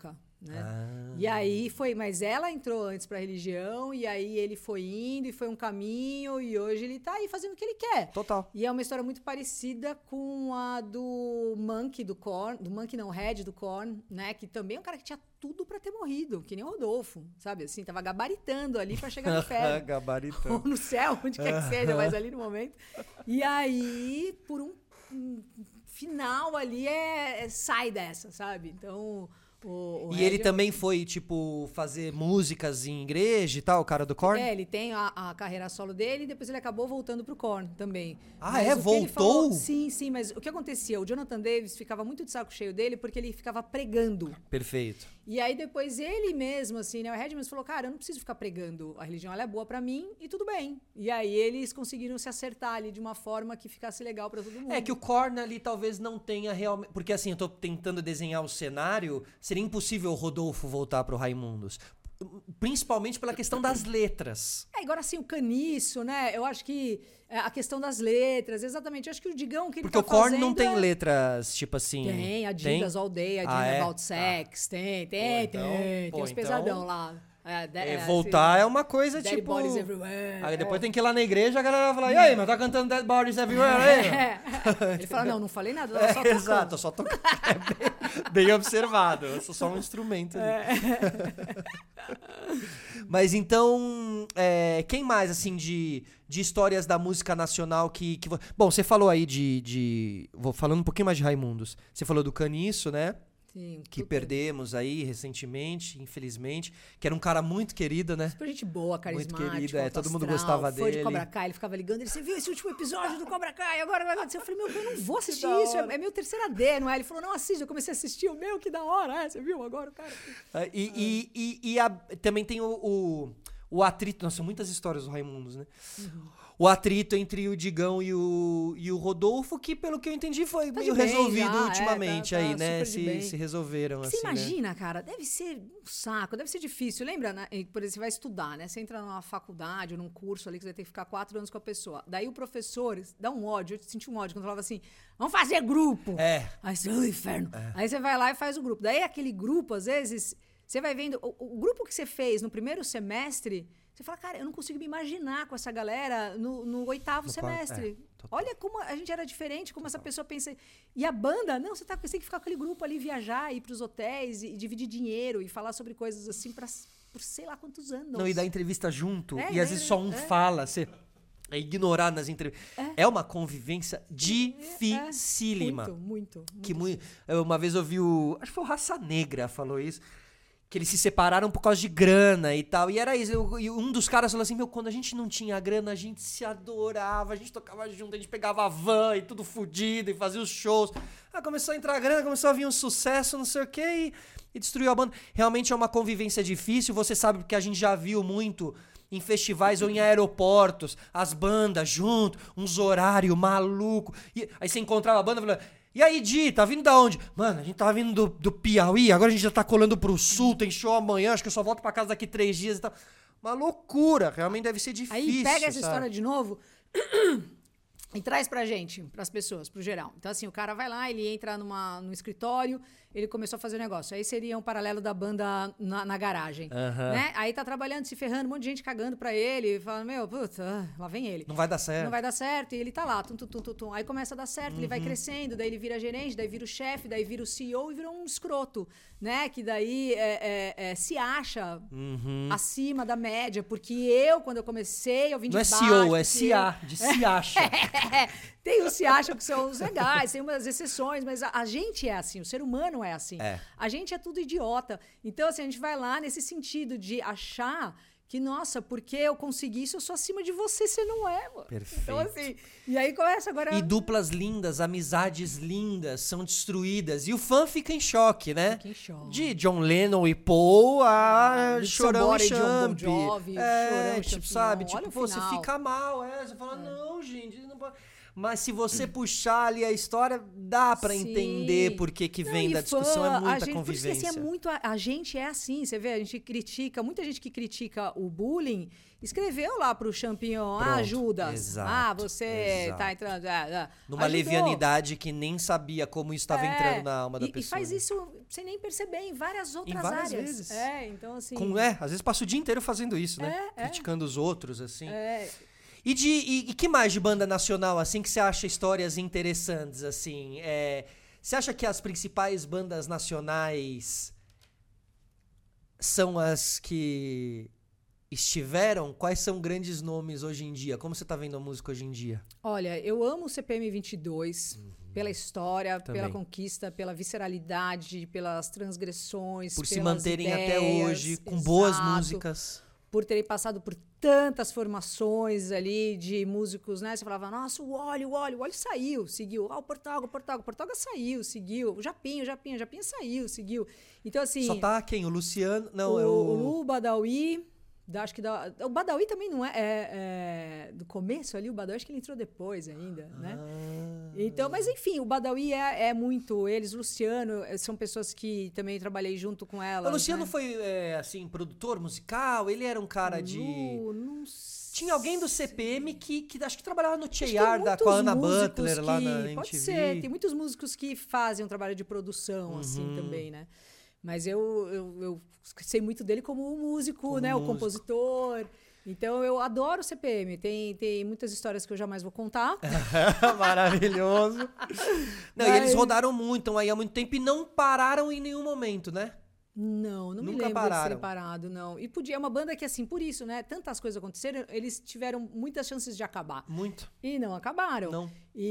né? Ah. E aí foi, mas ela entrou antes pra religião, e aí ele foi indo, e foi um caminho, e hoje ele tá aí fazendo o que ele quer. Total. E é uma história muito parecida com a do Monkey, do Korn, do Monkey não, Red, do Korn, né? Que também é um cara que tinha tudo pra ter morrido, que nem o Rodolfo, sabe? Assim, tava gabaritando ali pra chegar no inferno. Gabaritando. Ou no céu, onde quer que seja, mas ali no momento. E aí, por um, um final ali, é, é, sai dessa, sabe? Então... O, o e ele Red, também foi, tipo, fazer músicas em igreja e tal, o cara do Korn? É, ele tem a, a carreira solo dele e depois ele acabou voltando pro Korn também. Ah, Mas é? o que ele Voltou? falou- sim, sim, mas o que acontecia? O Jonathan Davis ficava muito de saco cheio dele porque ele ficava pregando. Perfeito. E aí depois ele mesmo, assim, né? O Redmans falou, cara, eu não preciso ficar pregando. A religião, ela é boa pra mim e tudo bem. E aí eles conseguiram se acertar ali de uma forma que ficasse legal pra todo mundo. É que o Korn ali talvez não tenha realmente... Porque assim, eu tô tentando desenhar o cenário, seria impossível o Rodolfo voltar pro Raimundos. Principalmente pela questão das letras. É, agora assim, o caniço, né? Eu acho que é, a questão das letras, exatamente. Eu acho que o Digão que ele Porque tá o Korn não fazendo tem é- letras, tipo assim... Tem, Adidas All Day, a Ah, Dream é? About Sex, tem, tem, Pô, então- tem. pô, tem os então- pesadão lá. É, de- É, é, voltar assim, é uma coisa, Dead tipo... Bodies Everywhere. Aí depois tem que ir lá na igreja, a galera vai falar, e aí, mas tá cantando Dead Bodies Everywhere aí? É. Ele fala, não, não falei nada, eu só É, tocando. exato, eu só tô... É bem, bem observado, eu sou só um instrumento ali. É. Mas então, é, quem mais, assim, de, de histórias da música nacional que... que vo- Bom, você falou aí de, de... Vou falando um pouquinho mais de Raimundos. Você falou do Caniço, né? Sim, Que puta, perdemos aí recentemente, infelizmente. Que era um cara muito querido, né? super gente boa, carismático, querido, é, alto todo mundo astral, gostava fã dele. de Cobra Kai, ele ficava ligando, ele, você viu esse último episódio do Cobra Kai, agora vai acontecer. Eu falei, meu, eu não vou assistir da isso, hora. é, é meu terceira D, não é? Ele falou, não, assiste, eu comecei a assistir, o meu, que da hora, é, você viu agora o cara... Ah, E, e, e, e a- também tem o, o, o atrito. Nossa, muitas histórias do Raimundos, né? O atrito entre o Digão e o, e o Rodolfo, que pelo que eu entendi foi Tá meio de bem resolvido já, é, ultimamente tá- tá aí, né? super de bem. Se, se resolveram, Você assim, né? imagina, cara, deve ser um saco, deve ser difícil. Lembra, né? Por exemplo, você vai estudar, né? Você entra numa faculdade ou num curso ali que você vai ter que ficar quatro anos com a pessoa. Daí o professor dá um ódio, eu senti um ódio quando falava assim, vamos fazer grupo. É. Aí você, oh, inferno. Aí você vai lá e faz o grupo. Daí aquele grupo, às vezes, você vai vendo, o, o grupo que você fez no primeiro semestre, você fala, cara, eu não consigo me imaginar com essa galera no, no oitavo No quarto, semestre. é, total. Olha como a gente era diferente, como essa pessoa pensa. E a banda, não, você, tá, você tem que ficar com aquele grupo ali, viajar, ir pros hotéis e, e dividir dinheiro e falar sobre coisas assim pra, por sei lá quantos anos. Não, e dar entrevista junto. É, e e às daí- vezes só um é. fala, você é ignorar nas entrevistas. É. uma convivência dificílima. Muito, muito. muito. Que mui- eu, uma vez eu vi o. Acho que foi o Raça Negra falou isso. Que eles se separaram por causa de grana e tal. E era isso. Eu- e um dos caras falou assim: meu, quando a gente não tinha grana, a gente se adorava, a gente tocava junto, a gente pegava a van e tudo fudido e fazia os shows. Ah, começou a entrar grana, começou a vir um sucesso, não sei o quê, e, e destruiu a banda. Realmente é uma convivência difícil, você sabe, porque a gente já viu muito em festivais ou em aeroportos, as bandas junto, uns horários maluco. E aí você encontrava a banda e falava: e aí, Di, tá vindo da onde? Mano, a gente tava vindo do, do Piauí, agora a gente já tá colando pro sul, tem show amanhã, acho que eu só volto pra casa daqui três dias e tal. Uma loucura, realmente deve ser difícil. Aí pega essa sabe? história de novo e traz pra gente, pras pessoas, pro geral. Então, assim, o cara vai lá, ele entra numa, num escritório, ele começou a fazer um negócio. Aí seria um paralelo da banda na, na garagem. Aham. Né? Aí tá trabalhando, se ferrando, um monte de gente cagando pra ele, falando, meu, puta, ah, lá vem ele. Não vai dar certo. Não vai dar certo, e ele tá lá, tum, tum, tum, tum, tum. Aí começa a dar certo, ele vai Uhum. crescendo, daí ele vira gerente, daí vira o chefe, daí vira o C E O e vira um escroto, né? Que daí é, é, é, se acha Uhum. acima da média, porque eu, quando eu comecei, eu vim de Não é baixo. C E O, é porque C A, de se acha. tem os se acham que são os legais, tem umas exceções, mas a, a gente é assim, o ser humano é assim. É. A gente é tudo idiota. Então, assim, a gente vai lá nesse sentido de achar que, nossa, porque eu consegui isso, eu sou acima de você, você não é, mano. Perfeito. Então, assim, e aí começa agora... E duplas lindas, amizades lindas são destruídas. E o fã fica em choque, né? Fica em choque. De John Lennon e Paul a Ah, de Chorão Somebody, e John Bon Champ. Jovi, é, Chorão e tipo, Champignon. sabe? Olha Tipo, o pô, você final. fica mal, é. Você fala, não, gente, não pode... mas se você puxar ali a história, dá pra Sim. entender por que que Não, vem e da discussão, fã, é muita a gente, convivência. Por isso que, assim, é muito, a, a gente é assim, você vê, a gente critica, muita gente que critica o bullying, escreveu lá pro Champignon, ah, Pronto, Judas, exato, ah, você exato. tá entrando... Ah, ah. Numa Ajudou. levianidade que nem sabia como isso estava É, entrando na alma da e, pessoa. E faz isso sem nem perceber em várias outras várias áreas. vezes. É, então assim... Com, é, às vezes passa o dia inteiro fazendo isso, né? É, é. Criticando os outros, assim. É, E, de, e, e que mais de banda nacional, assim, que você acha histórias interessantes, assim? É, você acha que as principais bandas nacionais são as que estiveram? Quais são grandes nomes hoje em dia? Como você tá vendo a música hoje em dia? olha, eu amo o C P M vinte e dois Uhum. pela história, Também. pela conquista, pela visceralidade, pelas transgressões, Por se pelas manterem ideias, até hoje, com boas exato, músicas. por terem passado por tantas formações ali de músicos, né? Você falava, nossa, o Óleo, o Óleo, o Óleo saiu, seguiu. Ah, o Portugal, o Portugal, o Portugal saiu, seguiu. O Japinha, o Japinha, o Japinha saiu, seguiu. Então, assim... Só tá quem? O Luciano? Não, o, é o o... Lu, Badawi, da- acho que da, o Badawi também não é, é, é do começo ali, o Badawi acho que ele entrou depois ainda, né? Ah. Então, mas enfim, o Badawi é, é muito eles, Luciano, eh, são pessoas que também trabalhei junto com elas. O Luciano né? foi, é, assim, produtor musical? Ele era um cara de... Lu, não Tinha alguém do C P M que, que acho que trabalhava no Acho que tem Chear, da, com a Ana muitos Butler músicos lá que- na M T V. Pode ser, tem muitos músicos que fazem um trabalho de produção, assim, Uhum. também, né? Mas eu, eu, eu sei muito dele como um músico, Como né? O músico. compositor. Então, eu adoro o C P M. Tem, tem muitas histórias que eu jamais vou contar. Maravilhoso. Não, e Mas- eles rodaram muito, estão aí há muito tempo e não pararam em nenhum momento, né? Não, não me Nunca lembro pararam. de terem parado, não. E podia, é uma banda que, assim, por isso, né? Tantas coisas aconteceram, eles tiveram muitas chances de acabar. Muito. E não acabaram. Não.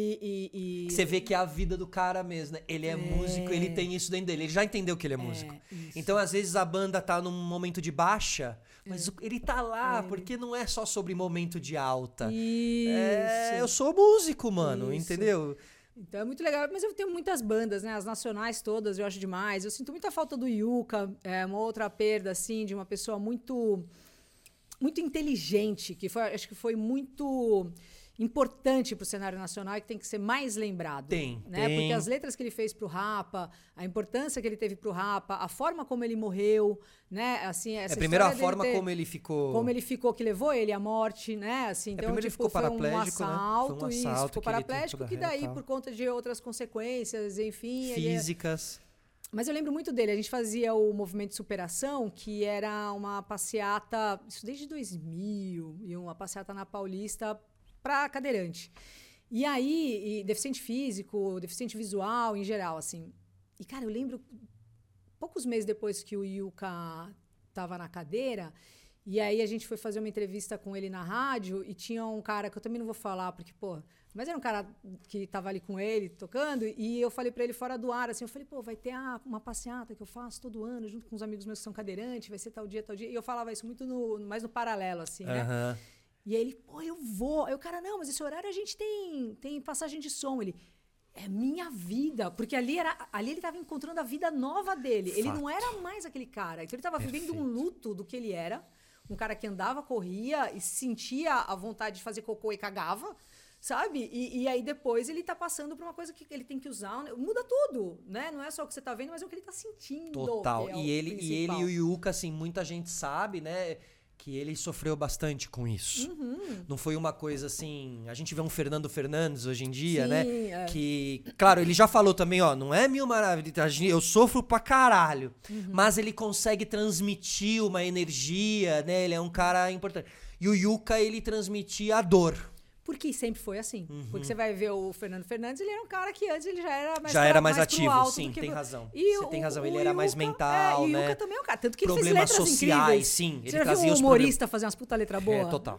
E, e, e- Você vê que é a vida do cara mesmo, né? Ele é, músico, ele tem isso dentro dele. Ele já entendeu que ele é músico. isso. Então, às vezes, a banda tá num momento de baixa, mas o- ele tá lá, É. porque não é só sobre momento de alta. Isso. É, eu sou músico, mano, Isso. entendeu? Então é muito legal, mas eu tenho muitas bandas, né? As nacionais todas, eu acho demais. Eu sinto muita falta do Yuka, é uma outra perda, assim, de uma pessoa muito, muito inteligente, que foi, acho que foi muito importante pro cenário nacional e que tem que ser mais lembrado. Tem, né? tem. Porque as letras que ele fez pro Rapa, a importância que ele teve pro Rapa, a forma como ele morreu, né? Assim, essa É, primeiro a história dele forma ter- como ele ficou... como ele ficou, que levou ele à morte, né? Assim, então, primeiro ele tipo, ficou foi um paraplégico, né? assalto, Foi um isso, assalto ficou que ele teve paraplégico, toda a que daí, reta. por conta de outras consequências, enfim... ele é- Físicas. Mas eu lembro muito dele, a gente fazia o movimento de superação, que era uma passeata, isso desde dois mil, e uma passeata na Paulista para cadeirante. E aí, e deficiente físico, deficiente visual, em geral, assim. E, cara, eu lembro, poucos meses depois que o Yuka tava na cadeira, e aí a gente foi fazer uma entrevista com ele na rádio, e tinha um cara, que eu também não vou falar, porque, pô... Mas era um cara que tava ali com ele, tocando, e eu falei pra ele fora do ar, assim, eu falei, pô, vai ter a- uma passeata que eu faço todo ano, junto com os amigos meus que são cadeirantes, vai ser tal dia, tal dia. E eu falava isso muito no, mais no paralelo, assim, né? Aham. E aí ele, pô, eu vou. Aí o cara, não, mas esse horário a gente tem, tem passagem de som. Ele, é minha vida. Porque ali, era, ali ele tava encontrando a vida nova dele. Ele não Fato. era mais aquele cara. Então ele tava vivendo um Perfeito. luto do que ele era. Um cara que andava, corria e sentia a vontade de fazer cocô e cagava. Sabe? E, e aí depois ele tá passando por uma coisa que ele tem que usar. né? Muda tudo, né? Não é só o que você tá vendo, mas é o que ele tá sentindo. Total. que é E o ele, e ele principal. e o Yuka, assim, muita gente sabe, né? Que ele sofreu bastante com isso. Uhum. Não foi uma coisa assim. A gente vê um Fernando Fernandes hoje em dia, Sim, né? é. Que, claro, ele já falou também, ó, não é mil maravilhas, eu sofro pra caralho. Uhum. Mas ele consegue transmitir uma energia, né? Ele é um cara importante. E o Yuka, ele transmitia a dor. Porque sempre foi assim. Uhum. Porque você vai ver o Fernando Fernandes, ele era um cara que antes ele já era mais Já pra- era mais pro ativo, alto sim, do que tem pro- razão. E Você o- tem razão, o ele era mais Yuka- mental, é, e o né? Yuka também é um cara. Tanto que ele Problemas fez letras sociais, incríveis. sim, ele Você já trazia viu os o humorista fazer umas puta letra boa? É, total.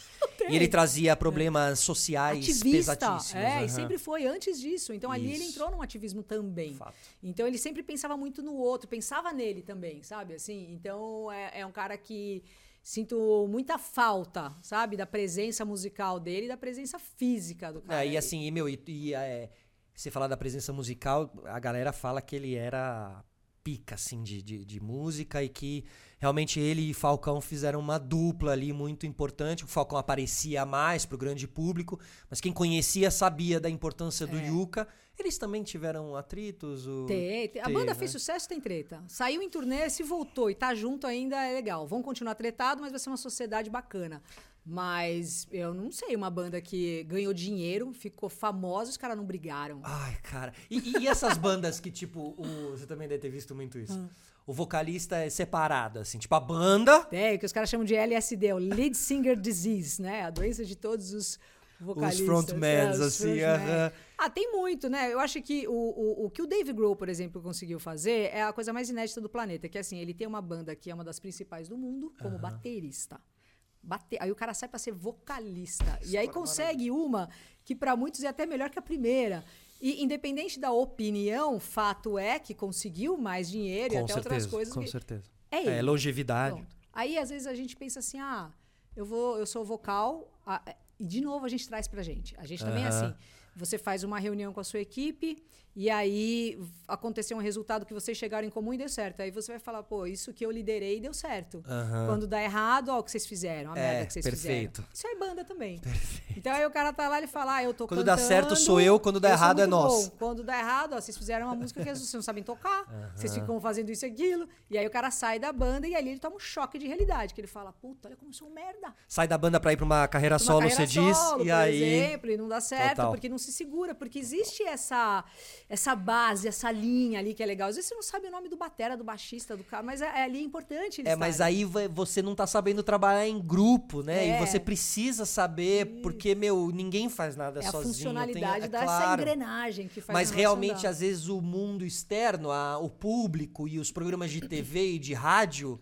E ele trazia problemas sociais Ativista. pesadíssimos. É, aham. e sempre foi antes disso. Então ali ele Isso. entrou num ativismo também. Fato. Então ele sempre pensava muito no outro, pensava nele também, sabe? Assim, então é, é um cara que sinto muita falta, sabe? Da presença musical dele e da presença física do cara. É, e assim, e, meu, e, e é, você falar da presença musical, a galera fala que ele era pica, assim, de, de, de música e que realmente ele e Falcão fizeram uma dupla ali muito importante. O Falcão aparecia mais pro grande público, mas quem conhecia sabia da importância do É. Yucca. Eles também tiveram atritos? O... Tem, tem. A Teve, banda né? fez sucesso, tem treta. Saiu em turnê, se voltou e tá junto ainda é legal. Vão continuar tretado, mas vai ser uma sociedade bacana. Mas eu não sei, uma banda que ganhou dinheiro, ficou famosa, os caras não brigaram. Ai, cara. E, e- e essas bandas que, tipo, o- você também deve ter visto muito isso. Ah. O vocalista é separado, assim. Tipo, a banda... Tem, que os caras chamam de L S D, o Lead Singer Disease, né? A doença de todos os vocalistas. Os frontmans, é, os assim, frontmen. aham. Ah, tem muito, né? Eu acho que o, o, o que o Dave Grohl, por exemplo, conseguiu fazer é a coisa mais inédita do planeta, que é assim, ele tem uma banda que é uma das principais do mundo como baterista. Bate... Aí o cara sai pra ser vocalista. E aí consegue uma que pra muitos é até melhor que a primeira. E independente da opinião, fato é que conseguiu mais dinheiro e Com até certeza, outras coisas. com que... certeza. É ele. É, longevidade. Pronto. Aí, às vezes, a gente pensa assim, ah, eu vou, eu sou vocal, ah, e de novo a gente traz pra gente. A gente também é Aham. assim. Você faz uma reunião com a sua equipe e aí aconteceu um resultado que vocês chegaram em comum e deu certo. Aí você vai falar, pô, isso que eu liderei deu certo. Aham. Quando dá errado, ó o que vocês fizeram, a É, merda que vocês perfeito. fizeram. Isso é banda também. Perfeito. Então aí o cara tá lá e fala, ah, eu tô Quando cantando... dá certo sou eu, quando dá eu sou errado é muito nós. bom. Quando dá errado, ó, vocês fizeram uma música que vocês não sabem tocar, vocês ficam fazendo isso e aquilo, e aí o cara sai da banda e ali ele toma um choque de realidade, que ele fala, puta, olha como eu sou um merda. Sai da banda pra ir pra uma carreira Uma solo, carreira você diz. solo, E por aí... exemplo, e não dá certo, Total. porque não se segura, porque existe essa, essa base, essa linha ali que é legal. Às vezes você não sabe o nome do batera, do baixista, do cara, mas é, é ali é importante eles É, mas estarem. aí vai- você não tá sabendo trabalhar em grupo, né? É. E você precisa saber, porque, meu, ninguém faz nada É a sozinho. funcionalidade tem, é dessa claro. engrenagem que faz Mas o negócio realmente, andar. às vezes, o mundo externo, a- o público e os programas de T V e de rádio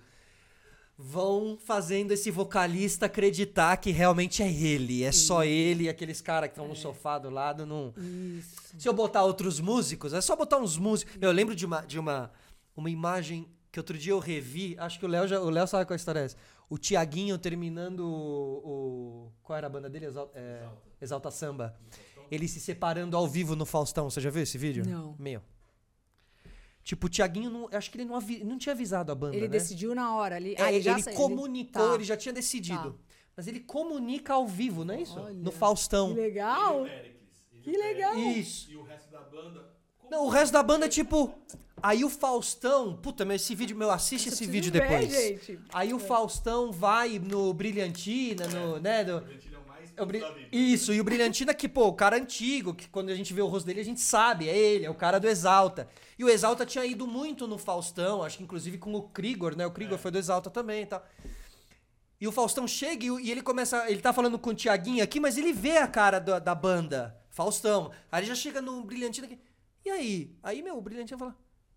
vão fazendo esse vocalista acreditar que realmente é ele. É só ele e aqueles caras que estão no sofá do lado. Não... Isso. Se eu botar outros músicos, é só botar uns músicos. Eu lembro de uma, de uma, uma imagem que outro dia eu revi. Acho que o Léo já, o Léo sabe qual história é essa. O Tiaguinho terminando o, o- qual era a banda dele? Exalta, é, Exalta Samba. Ele se separando ao vivo no Faustão. Você já viu esse vídeo? Não. Meu. Tipo, o Tiaguinho, não, acho que ele não, avi, não tinha avisado a banda, Ele né? decidiu na hora ali. É, Ah, ele já sa- comunicou, tá. ele já tinha decidido. Tá. Mas ele comunica ao vivo, não é isso? Olha. No Faustão. Que legal. Pericles. Ele Que e o legal. Pericles. Isso. E o resto da banda. como Não, o resto da banda é tipo... Aí o Faustão... Puta, mas esse vídeo... Meu, assiste esse preciso vídeo ver, depois. gente. Aí o Faustão vai no Brilhantina, no... Né, no, o Ventilho é o mais é o Bri- da vida. Isso, e o Brilhantina que, pô, o cara antigo, que quando a gente vê o rosto dele, a gente sabe, é ele, é o cara do Exalta. E o Exalta tinha ido muito no Faustão, acho que inclusive com o Krigor, né? O Krigor foi do Exalta também e tal. E o Faustão chega e, o- e ele começa. Ele tá falando com o Tiaguinho aqui, mas ele vê a cara da, da banda, Faustão. Aí ele já chega no Brilhantina aqui. E aí? Aí, meu, o Brilhantina fala.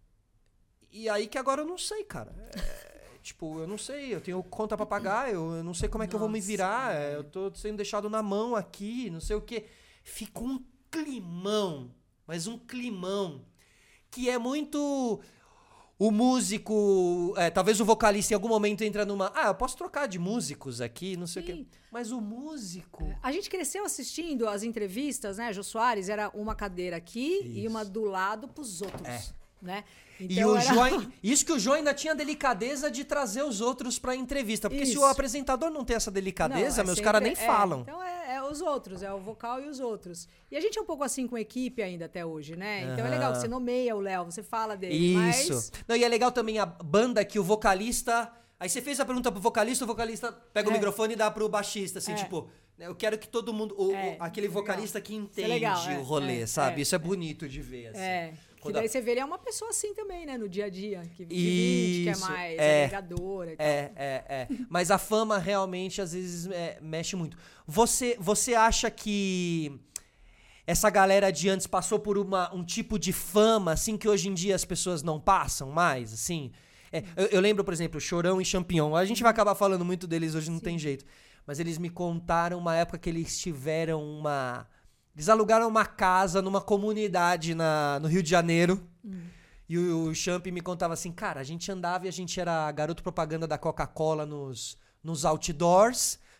E aí que agora eu não sei, cara. É, tipo, eu não sei, eu tenho conta pra pagar, eu, eu não sei como é que eu vou me Nossa, virar, é, velho. eu tô sendo deixado na mão aqui, não sei o quê. Fica um climão, mas um climão, que é muito... O músico, é, talvez o vocalista em algum momento entra numa... Ah, eu posso trocar de músicos aqui, não sei o quê. Sim. Mas o músico... A gente cresceu assistindo as entrevistas, né? Jô Soares era uma cadeira aqui e Isso. uma do lado pros outros, É. né? E Então o era- Jô, ai- isso que o Jô ainda tinha a delicadeza de trazer os outros pra entrevista. Porque se Isso. o apresentador não tem essa delicadeza, Não, é meus sempre- caras nem é, falam. Então é, é os outros, é o vocal e os outros. E a gente é um pouco assim com equipe ainda até hoje, né? Então é legal, Aham. você nomeia o Léo, você fala dele. Isso. Mas Não, e é legal também a banda que o vocalista... Aí você fez a pergunta pro vocalista, o vocalista pega o É. microfone e dá pro baixista, assim, É. tipo... Eu quero que todo mundo... o- o- É, aquele legal. vocalista que Isso é entende legal, é, o rolê, é, sabe? é, Isso é bonito de ver, assim. é. Que Quando daí a- você vê ele é uma pessoa assim também, né? No dia a dia. Que divide, que é Isso, mais é. agregadora e tal. É, é, é. Mas a fama realmente, às vezes, é, mexe muito. Você, você acha que essa galera de antes passou por uma, um tipo de fama, assim, que hoje em dia as pessoas não passam mais, assim? É, eu, eu lembro, por exemplo, Chorão e Champignon. A gente vai acabar falando muito deles hoje, não tem jeito. Mas eles me contaram uma época que eles tiveram uma... Eles alugaram uma casa numa comunidade na, no Rio de Janeiro. E o, o Champ me contava assim, cara, a gente andava e a gente era garoto propaganda da Coca-Cola nos, nos outdoors.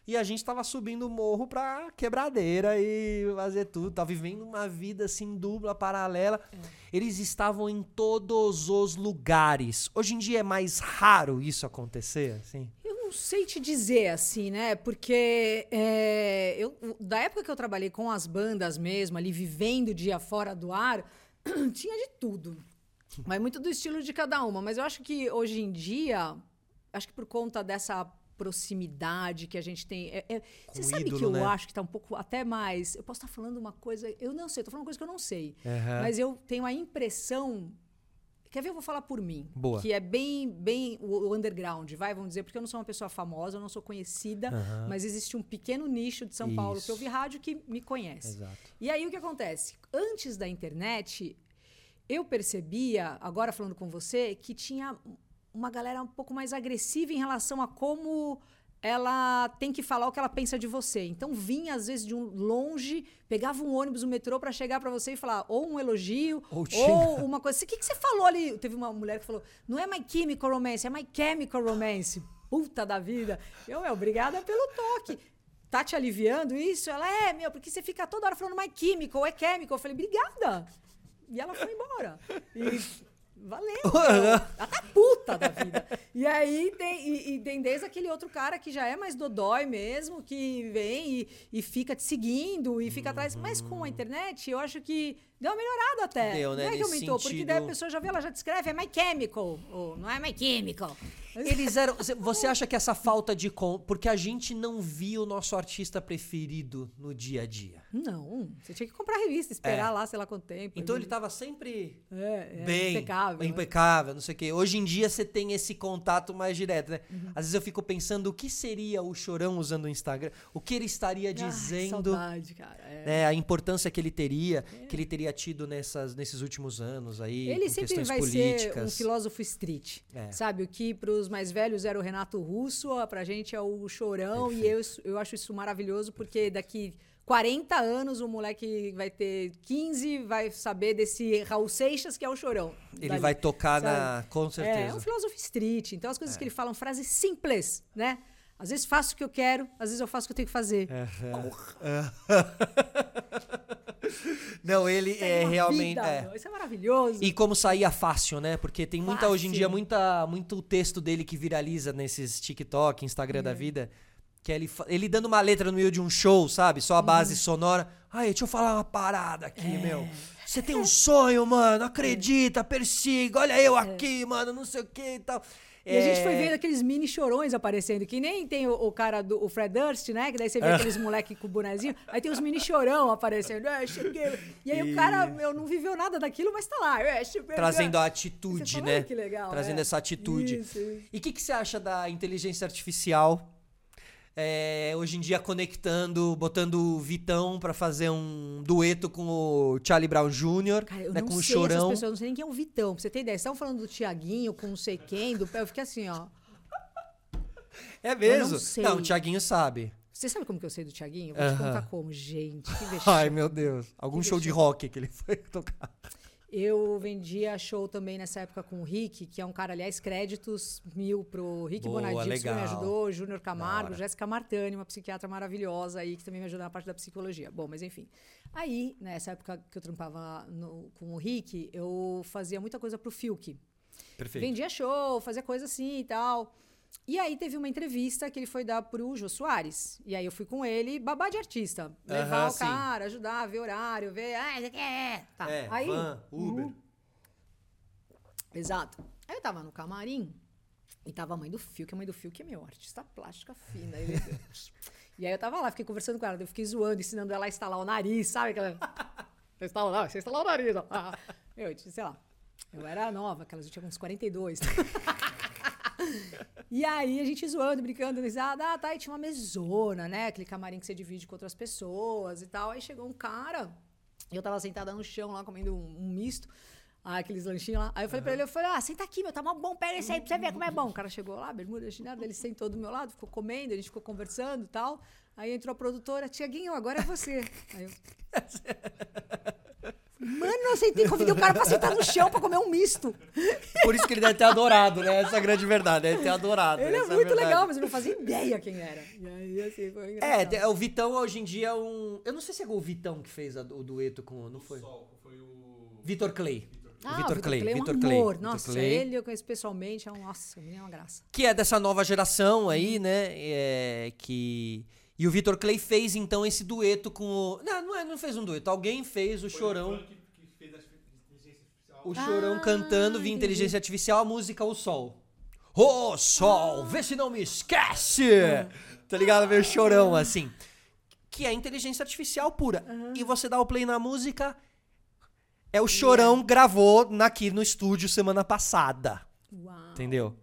E a gente tava subindo o morro pra quebradeira e fazer tudo. Tava vivendo uma vida assim, dupla, paralela. É. Eles estavam em todos os lugares. Hoje em dia é mais raro isso acontecer, assim? Eu não sei te dizer, assim, né? Porque é, eu, da época que eu trabalhei com as bandas mesmo, ali vivendo o dia fora do ar, tinha de tudo. Vai muito do estilo de cada uma. Mas eu acho que hoje em dia, acho que por conta dessa proximidade que a gente tem. É, é, você sabe ídolo, que eu né? acho que tá um pouco até mais. Eu posso estar falando uma coisa. Eu não sei, tô falando uma coisa que eu não sei. Uhum. Mas eu tenho a impressão. Quer ver? Eu vou falar por mim. Boa. Que é bem, bem o, o underground, vai, vamos dizer, porque eu não sou uma pessoa famosa, eu não sou conhecida, uhum. mas existe um pequeno nicho de São Isso. Paulo que eu ouvi rádio que me conhece. Exato. E aí o que acontece? Antes da internet, eu percebia, agora falando com você, que tinha uma galera um pouco mais agressiva em relação a como ela tem que falar o que ela pensa de você. Então vinha, às vezes, de um longe, pegava um ônibus, um metrô para chegar para você e falar ou um elogio, ou, ou uma coisa. O que, que você falou ali? Teve uma mulher que falou, não é My Chemical Romance, é My Chemical Romance. Puta da vida. Eu, meu, obrigada pelo toque. Tá te aliviando isso? Ela, é, meu, porque você fica toda hora falando My Chemical, é Chemical. Eu falei, obrigada. E ela foi embora. E... Valeu! Ela tá puta da vida. E aí tem, e, e tem desde aquele outro cara que já é mais dodói mesmo, que vem e, e fica te seguindo e fica uhum. atrás. Mas com a internet, eu acho que deu uma melhorada até. Deu, né? Não é que Nesse aumentou, sentido... porque daí a pessoa já vê, ela já descreve, é My Chemical, ou não é My Chemical. Eles eram. Você acha que essa falta de. Com, porque a gente não via o nosso artista preferido no dia a dia? Não. Você tinha que comprar revista, esperar é. lá, sei lá quanto tempo. Então ele tava sempre é, é, bem. Impecável. Impecável, não sei o quê. Hoje em dia você tem esse contato mais direto, né? Uhum. Às vezes eu fico pensando o que seria o Chorão usando o Instagram, o que ele estaria dizendo. Ai, saudade, cara. É. Né, a importância que ele teria, é. que ele teria tido nessas, nesses últimos anos aí. Ele com sempre questões vai políticas. ser um filósofo street. É. Sabe? O que pros mais velhos era o Renato Russo, pra gente é o Chorão. Perfeito. E eu, eu acho isso maravilhoso, porque daqui quarenta anos o moleque vai ter quinze, vai saber desse Raul Seixas, que é o Chorão. Ele dali, vai tocar sabe? na... Com certeza. É, é um filósofo street. Então as coisas é. que ele fala são frases simples, né? Às vezes faço o que eu quero, às vezes eu faço o que eu tenho que fazer. Uhum. Não, ele isso é, é realmente... Vida, é. Isso é maravilhoso. E como saía fácil, né? Porque tem muita, fácil. hoje em dia, muita, muito texto dele que viraliza nesses TikTok, Instagram é. da vida, que é ele, ele dando uma letra no meio de um show, sabe? Só a base uhum. sonora. Ai, deixa eu falar uma parada aqui, é. meu. Você tem um sonho, mano, acredita, persiga, olha eu aqui, é. mano, não sei o que e tal. E é... a gente foi vendo aqueles mini chorões aparecendo, que nem tem o, o cara do o Fred Durst, né? Que daí você vê é. aqueles moleque com o bonezinho. Aí tem os mini chorão aparecendo. É, cheguei. E aí e... o cara, meu, não viveu nada daquilo, mas tá lá. É, trazendo a atitude, fala, né? Que legal, Trazendo é. essa atitude. Isso, isso. E o que, que você acha da inteligência artificial? É, hoje em dia conectando, botando o Vitão pra fazer um dueto com o Charlie Brown Júnior, Cara, eu né, não com o sei Chorão. Essas pessoas, eu não sei nem quem é o Vitão. Pra você ter ideia, vocês estavam falando do Thiaguinho com não sei quem, do pé, eu fiquei assim, ó. É mesmo? Eu não sei. Não, o Thiaguinho sabe. Você sabe como que eu sei do Thiaguinho? Eu vou uh-huh. te contar como, gente. Que vexame. Ai, meu Deus. Algum que show vexame. de rock que ele foi tocar. Eu vendia show também nessa época com o Rick, que é um cara, aliás, créditos mil pro Rick Boa, Bonadinho, que me legal. ajudou, Júnior Camargo, Jéssica Martani, uma psiquiatra maravilhosa aí, que também me ajudou na parte da psicologia. Bom, mas enfim. Aí, nessa época que eu trampava no, com o Rick, eu fazia muita coisa pro Fiuk. Perfeito. Vendia show, fazia coisa assim e tal. E aí teve uma entrevista que ele foi dar pro Jô Soares. E aí eu fui com ele, babá de artista. Levar uh-huh, o cara, sim. ajudar, ver horário, ver... Ah, você quer? Tá. É, aí, van, Uber. Uh, exato. Aí eu tava no camarim e tava a mãe do Fiuk. A mãe do Fiuk é meu, artista plástica fina. Ele... e aí eu tava lá, fiquei conversando com ela. Eu fiquei zoando, ensinando ela a instalar o nariz, sabe? Aquela... Você instala, não, você instalar o nariz. Ó. Ah, meu, eu disse, sei lá. Eu era nova, aquelas eu tinha uns quarenta e dois. E aí a gente zoando, brincando, risada, ah, tá, e tinha uma mesona, né? Aquele camarim que você divide com outras pessoas e tal. Aí chegou um cara, e eu tava sentada no chão lá, comendo um, um misto, ah, aqueles lanchinhos lá. Aí eu falei uhum. pra ele, eu falei, ah, senta aqui, meu, tá mó bom, pega esse aí pra você ver como é bom. O cara chegou lá, bermuda, chinelo, ele sentou do meu lado, ficou comendo, a gente ficou conversando e tal. Aí entrou a produtora, Tiaguinho, agora é você. Aí eu... Mano eu sentei, convidei o cara pra sentar no chão pra comer um misto. Por isso que ele deve ter adorado, né? Essa é a grande verdade, deve ter adorado. Ele é essa muito a verdade. legal, mas eu não fazia ideia quem era. E aí, assim, foi engraçado. É, o Vitão hoje em dia é um... Eu não sei se é o Vitão que fez a- o dueto com... Não foi? Sol, foi o... Vitor Clay. Ah, Vitor o Clay. Clay é um Vitor amor. Clay. Nossa, Vitor Clay. ele eu conheço pessoalmente, é um, nossa, ele é uma graça. Que é dessa nova geração aí, né? É, que... E o Vitor Clay fez, então, esse dueto com o... Não, não, é, não fez um dueto. Alguém fez o Foi Chorão... o Frank que fez a inteligência artificial. O Chorão Ah, cantando via entendi. inteligência artificial a música O Sol. Ô, Sol, vê se não me esquece! Tá ligado? Meio Chorão, assim. Que é inteligência artificial pura. E você dá o play na música... É o Chorão gravou aqui no estúdio semana passada. Uau. Entendeu?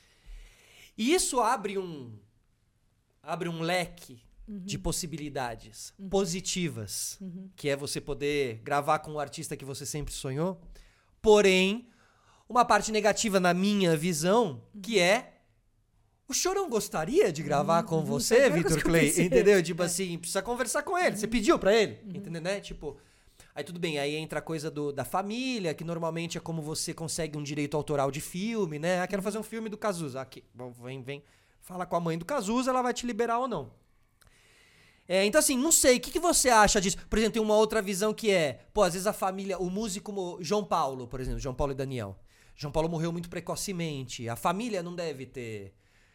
E isso abre um... Abre um leque de possibilidades positivas. Que é você poder gravar com o artista que você sempre sonhou. Porém, uma parte negativa na minha visão, que é... O Chorão gostaria de gravar com você, Foi a primeira Vitor coisa que eu Clay? pensei. Entendeu? Tipo assim, precisa conversar com ele. Você pediu pra ele? Entendeu, né? Tipo... Aí tudo bem, aí entra a coisa do, da família, que normalmente é como você consegue um direito autoral de filme, né? Ah, quero fazer um filme do Cazuza. Aqui, bom, vem, vem. Fala com a mãe do Cazuza, ela vai te liberar ou não. É, então, assim, não sei, o que, que você acha disso? Por exemplo, tem uma outra visão que é, pô, às vezes a família, o músico mo- João Paulo, por exemplo, João Paulo e Daniel. João Paulo morreu muito precocemente. A família não deve ter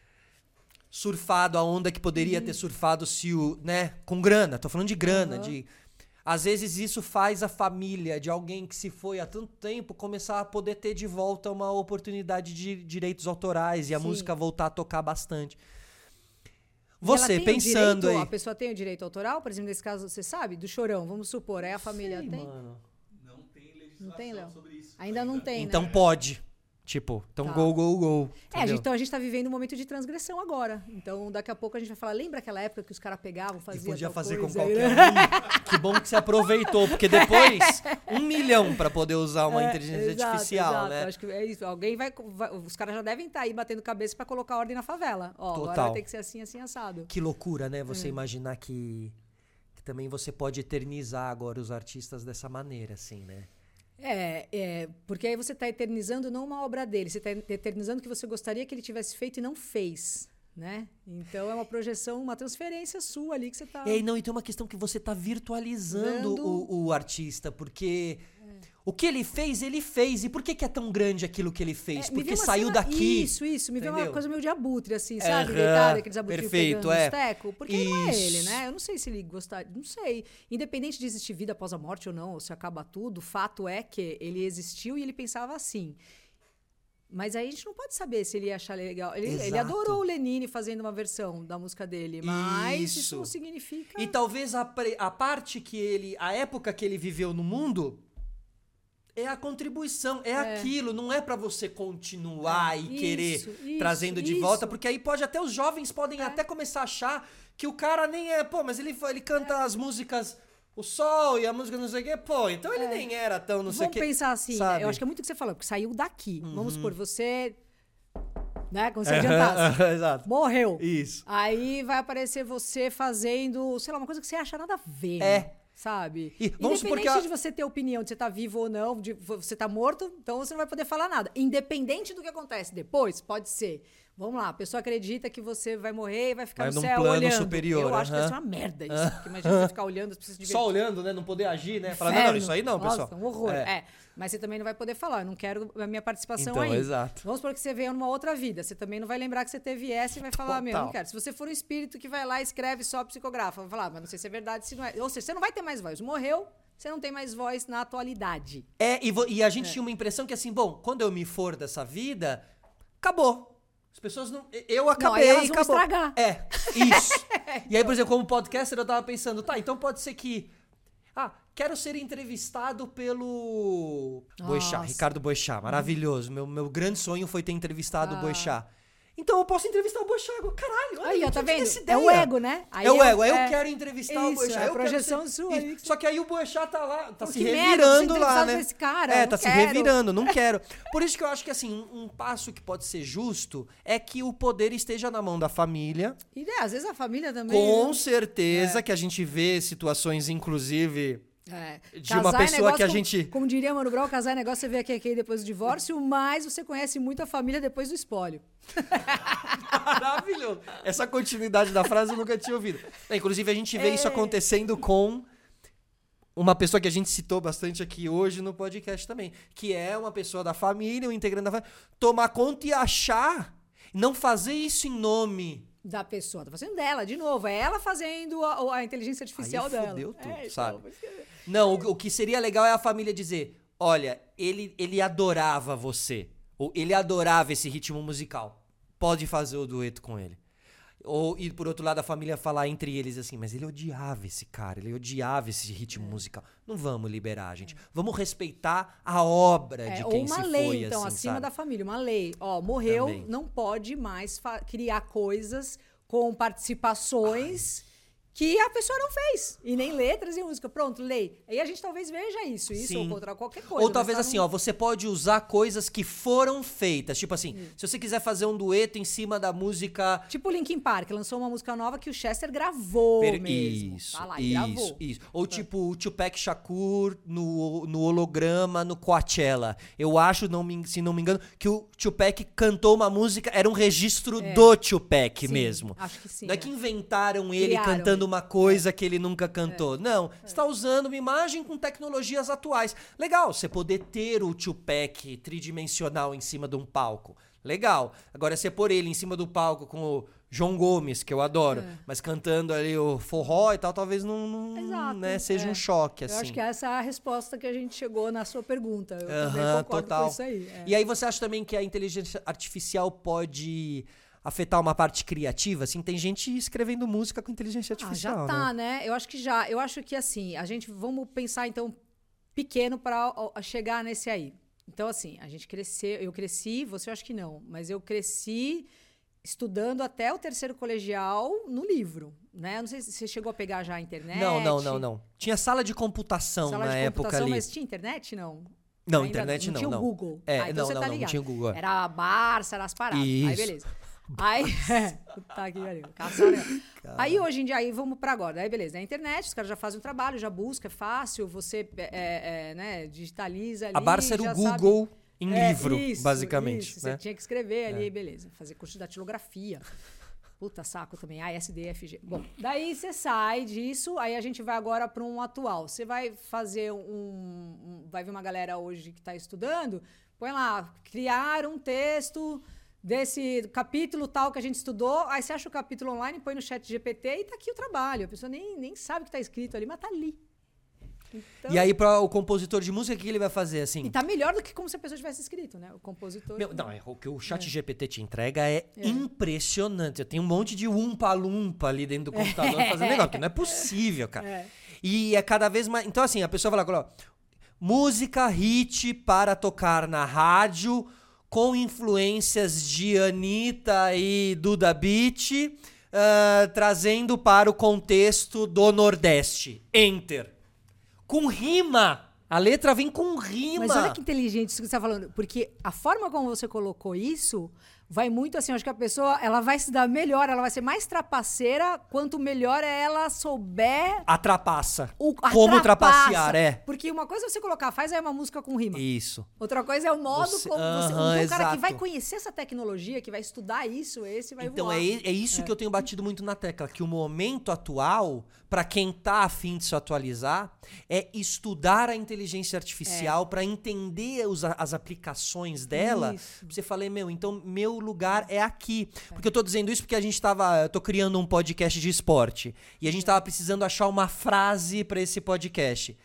surfado a onda que poderia ter surfado se o, né, com grana. Tô falando de grana, Uhum. de... Às vezes isso faz a família de alguém que se foi há tanto tempo começar a poder ter de volta uma oportunidade de direitos autorais e a Sim. música voltar a tocar bastante. E Você, ela tem o pensando direito, aí... A pessoa tem o direito autoral? Por exemplo, nesse caso, você sabe? Do Chorão, vamos supor. Aí a família Sei, tem? mano. Não tem legislação Não tem, Léo? sobre isso. Ainda não tem, Então né? pode. Tipo, então Tá. go, go, go. É, a gente, então a gente tá vivendo um momento de transgressão agora. Então daqui a pouco a gente vai falar, lembra aquela época que os caras pegavam, E faziam podia tal fazer coisa? com qualquer um. Que bom que você aproveitou, porque depois, um milhão pra poder usar uma É, inteligência exato, artificial, exato. né? Acho que é isso. Alguém vai, vai- os caras já devem estar aí batendo cabeça pra colocar ordem na favela. Ó, agora Total. vai ter que ser assim, assim, assado. Que loucura, né? Você imaginar que, que também você pode eternizar agora os artistas dessa maneira, assim, né? É, é, porque aí você está eternizando não uma obra dele, você está eternizando o que você gostaria que ele tivesse feito e não fez, né? Então é uma projeção, uma transferência sua ali que você está... E aí, não, e tem uma questão que você tá virtualizando Vendo- o, o artista, porque o que ele fez, ele fez. E por que, que é tão grande aquilo que ele fez? É, me porque veio uma saiu cena- daqui. Isso, isso. Me veio entendeu? uma coisa meio de abutre, assim, sabe? Aham, Deitado, aqueles abutres perfeito, pegando é. nos tecos. Porque não é ele, Isso. né? Eu não sei se ele gostaria... Não sei. Independente de existir vida após a morte ou não, ou se acaba tudo, o fato é que ele existiu e ele pensava assim. Mas aí a gente não pode saber se ele ia achar legal. Ele, ele Exato. adorou o Lenine fazendo uma versão da música dele, mas isso, Isso. não significa... E talvez a, pre- a parte que ele. A época que ele viveu no mundo. É a contribuição, é, É. aquilo, não é pra você continuar e Isso, querer isso, trazendo de isso. volta, porque aí pode até os jovens podem É. até começar a achar que o cara nem é, pô, mas ele foi- ele canta as músicas O Sol e a música não sei o quê, pô, então ele nem era tão não sei o Vamos quê. pensar assim, né? sabe? Eu acho que é muito o que você falou, porque saiu daqui. Uhum. Vamos supor, você... Né? Como se adiantasse. Exato. Morreu. Isso. Aí vai aparecer você fazendo, sei lá, uma coisa que você acha nada a ver. É. né? Sabe? E vamos supor Independente que a- de você ter opinião de você tá vivo ou não, de você tá morto, então você não vai poder falar nada. Independente do que acontece depois, pode ser. Vamos lá, a pessoa acredita que você vai morrer e vai ficar Vai no num céu plano olhando. superior, Eu acho que deve aham. ser uma merda isso. Porque imagina você ficar olhando as pessoas divertidas. Só olhando, né? Não poder agir, né? Falar, não, Inferno. não, isso aí não, Nossa, pessoal. um horror. É. É. Mas você também não vai poder falar, eu não quero a minha participação Então, aí. exato. Vamos supor que você veio numa outra vida. Você também não vai lembrar que você teve essa e vai falar, meu, Total. não quero. Se você for um espírito que vai lá, escreve, só psicografa, vai falar, mas não sei se é verdade, se não é. Ou seja, você não vai ter mais voz. Morreu, você não tem mais voz na atualidade. É, e, vo- e a gente tinha uma impressão que assim, bom, quando eu me for dessa vida, acabou. As pessoas não. Eu acabei, aí elas vão acabou. estragar. É, isso. E aí, por exemplo, como podcaster, eu tava pensando, tá, então pode ser que. Ah, quero ser entrevistado pelo. Boechat, Nossa. Ricardo Boechat, maravilhoso. Meu, meu grande sonho foi ter entrevistado Ah. o Boechat. Então eu posso entrevistar o Boechat. Eu, Caralho, olha, Aí, eu ó, tá tive vendo? essa É ideia. o ego, né? Aí é o eu- ego, aí eu é- quero entrevistar o Isso, Boechat. é a eu quero projeção ser- sua Isso. aí. Só que aí o Boechat tá lá, tá Pô, se que merda, revirando você lá, entrevistar né? esse cara, é, eu tá não se quero. revirando, não quero. Por isso que eu acho que assim, um, um passo que pode ser justo é que o poder esteja na mão da família. E né, às vezes a família também. Com né? certeza É. que a gente vê situações, inclusive, É. de Casar uma é pessoa negócio, que a como, gente... Como diria Mano Brown, casar é negócio, você vê aqui, aqui depois do divórcio, mas você conhece muito a família depois do espólio. Maravilhoso. Essa continuidade da frase eu nunca tinha ouvido. É, inclusive, a gente vê É. isso acontecendo com uma pessoa que a gente citou bastante aqui hoje no podcast também, que é uma pessoa da família, um integrante da família, tomar conta e achar, não fazer isso em nome... Da pessoa, tá fazendo dela, de novo. É ela fazendo a, a inteligência artificial Aí dela. fudeu tudo, É, então, sabe? por isso que- Não, o, o que seria legal é a família dizer, olha, ele, ele adorava você, ou ele adorava esse ritmo musical, pode fazer o dueto com ele. Ou, e por outro lado, a família falar entre eles assim, mas ele odiava esse cara, ele odiava esse ritmo É. musical. Não vamos liberar, gente. Vamos respeitar a obra É, de ou quem uma se lei, foi, então, assim, acima sabe? da família. Uma lei. Ó, morreu, Também. não pode mais fa- criar coisas com participações que a pessoa não fez. E nem letras e música. Pronto, lei. Aí a gente talvez veja isso. Isso Sim. ou contra qualquer coisa. Ou talvez mas tá assim, num- ó, você pode usar coisas que foram feitas. Tipo assim, se você quiser fazer um dueto em cima da música... Tipo o Linkin Park, lançou uma música nova que o Chester gravou Per- mesmo. Isso, Tá lá, e isso, gravou. isso. Ou tipo o Tupac Shakur no, no holograma no Coachella. Eu acho, não me, se não me engano, que o Tupac cantou uma música, era um registro É. do Tupac Sim, mesmo. Acho que sim. Não é é. que inventaram ele Criaram cantando ele. uma coisa que ele nunca cantou. Não, você está usando uma imagem com tecnologias atuais. Legal, você poder ter o Tupac tridimensional em cima de um palco. Legal. Agora, você pôr ele em cima do palco com o João Gomes, que eu adoro, É. mas cantando ali o forró e tal, talvez não, não Exato, né, seja é. um choque, Eu assim. acho que essa é a resposta que a gente chegou na sua pergunta. Eu também Aham, concordo total. com isso aí. é. E aí você acha também que a inteligência artificial pode afetar uma parte criativa? Assim, tem gente escrevendo música com inteligência Ah, artificial, já tá, né? Eu acho que já. Eu acho que assim, a gente vamos pensar então pequeno para chegar nesse aí. Então assim, a gente cresceu, eu cresci, você eu acho que não, mas eu cresci estudando até o terceiro colegial no livro, né? Eu não sei se você chegou a pegar já a internet. Não, não, não, não. Tinha sala de computação Sala na de época computação, ali. mas tinha internet não? Não, Ainda internet não, Não tinha não. o Google. É, ah, então não, você não, tá não, não ligado. tinha o Google. Era a Barça, era as paradas. Aí Isso. beleza. Aí, tá aqui, valeu. Caçaram. Aí hoje em dia, aí vamos pra agora. Aí beleza, na internet, os caras já fazem o trabalho, já busca, é fácil, você é, é, né, digitaliza ali. A Barça era já o sabe- Google em É, livro, isso, basicamente. Isso, né? você tinha que escrever ali, beleza. Fazer curso de datilografia. Puta saco também. A S D F G. Bom, daí você sai disso, aí a gente vai agora para um atual. Você vai fazer um, um- Vai ver uma galera hoje que está estudando, põe lá, criar um texto desse capítulo tal que a gente estudou, aí você acha o capítulo online, põe no chat G P T e tá aqui o trabalho. A pessoa nem, nem sabe o que tá escrito ali, mas tá ali. Então, E aí, para o compositor de música, o que ele vai fazer, assim? e tá melhor do que como se a pessoa tivesse escrito, né? O compositor. Meu, não, é, o que o chat G P T te entrega é, impressionante. Eu tenho um monte de umpa-lumpa ali dentro do computador fazendo negócio, porque não é possível, cara. É. E é cada vez mais... Então, assim, a pessoa fala, ó, música hit para tocar na rádio com influências de Anitta e Duda Beat, ah, trazendo para o contexto do Nordeste. Enter. Com rima. A letra vem com rima. Mas olha que inteligente isso que você está falando, porque a forma como você colocou isso vai muito assim, eu acho que a pessoa ela vai se dar melhor, ela vai ser mais trapaceira quanto melhor ela souber Atrapaça. o a Como trapaça. trapacear, é. Porque uma coisa é você colocar, faz aí uma música com rima. Isso. Outra coisa é o modo Você- como você. Aham, Um cara que vai exato. conhecer essa tecnologia, que vai estudar isso, esse vai Então voar. é, i- é isso que eu tenho batido muito na tecla, que o momento atual, pra quem tá afim de se atualizar, é estudar a inteligência artificial pra entender os a- as aplicações dela. Isso. Pra você falar, meu, então meu lugar é aqui. Porque eu tô dizendo isso porque a gente tava, eu tô criando um podcast de esporte e a gente tava precisando achar uma frase pra esse podcast.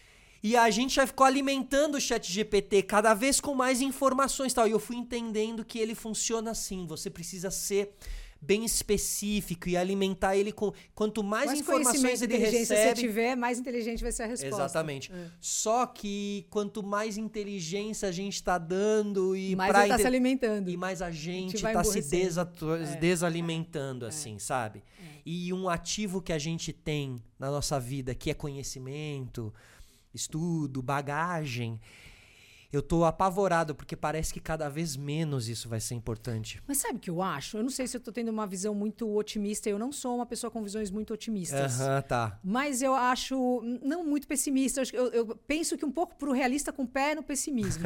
E a gente já ficou alimentando o chat G P T cada vez com mais informações e tal. E eu fui entendendo que ele funciona assim. Você precisa ser bem específico e alimentar ele com... Quanto mais, Mais informações conhecimento e ele inteligência recebe... você tiver, mais inteligente vai ser a resposta. Exatamente. É. Só que quanto mais inteligência a gente tá dando e Mais pra ele tá inte- se alimentando. e mais a gente vai tá se emborrecendo. desatu- É. desalimentando, assim, sabe? E um ativo que a gente tem na nossa vida, que é conhecimento, estudo, bagagem, eu tô apavorado, porque parece que cada vez menos isso vai ser importante. Mas sabe o que eu acho? Eu não sei se eu tô tendo uma visão muito otimista. Eu não sou uma pessoa com visões muito otimistas. Aham, tá. Mas eu acho, não muito pessimista. Eu, eu penso que um pouco pro realista com o pé no pessimismo.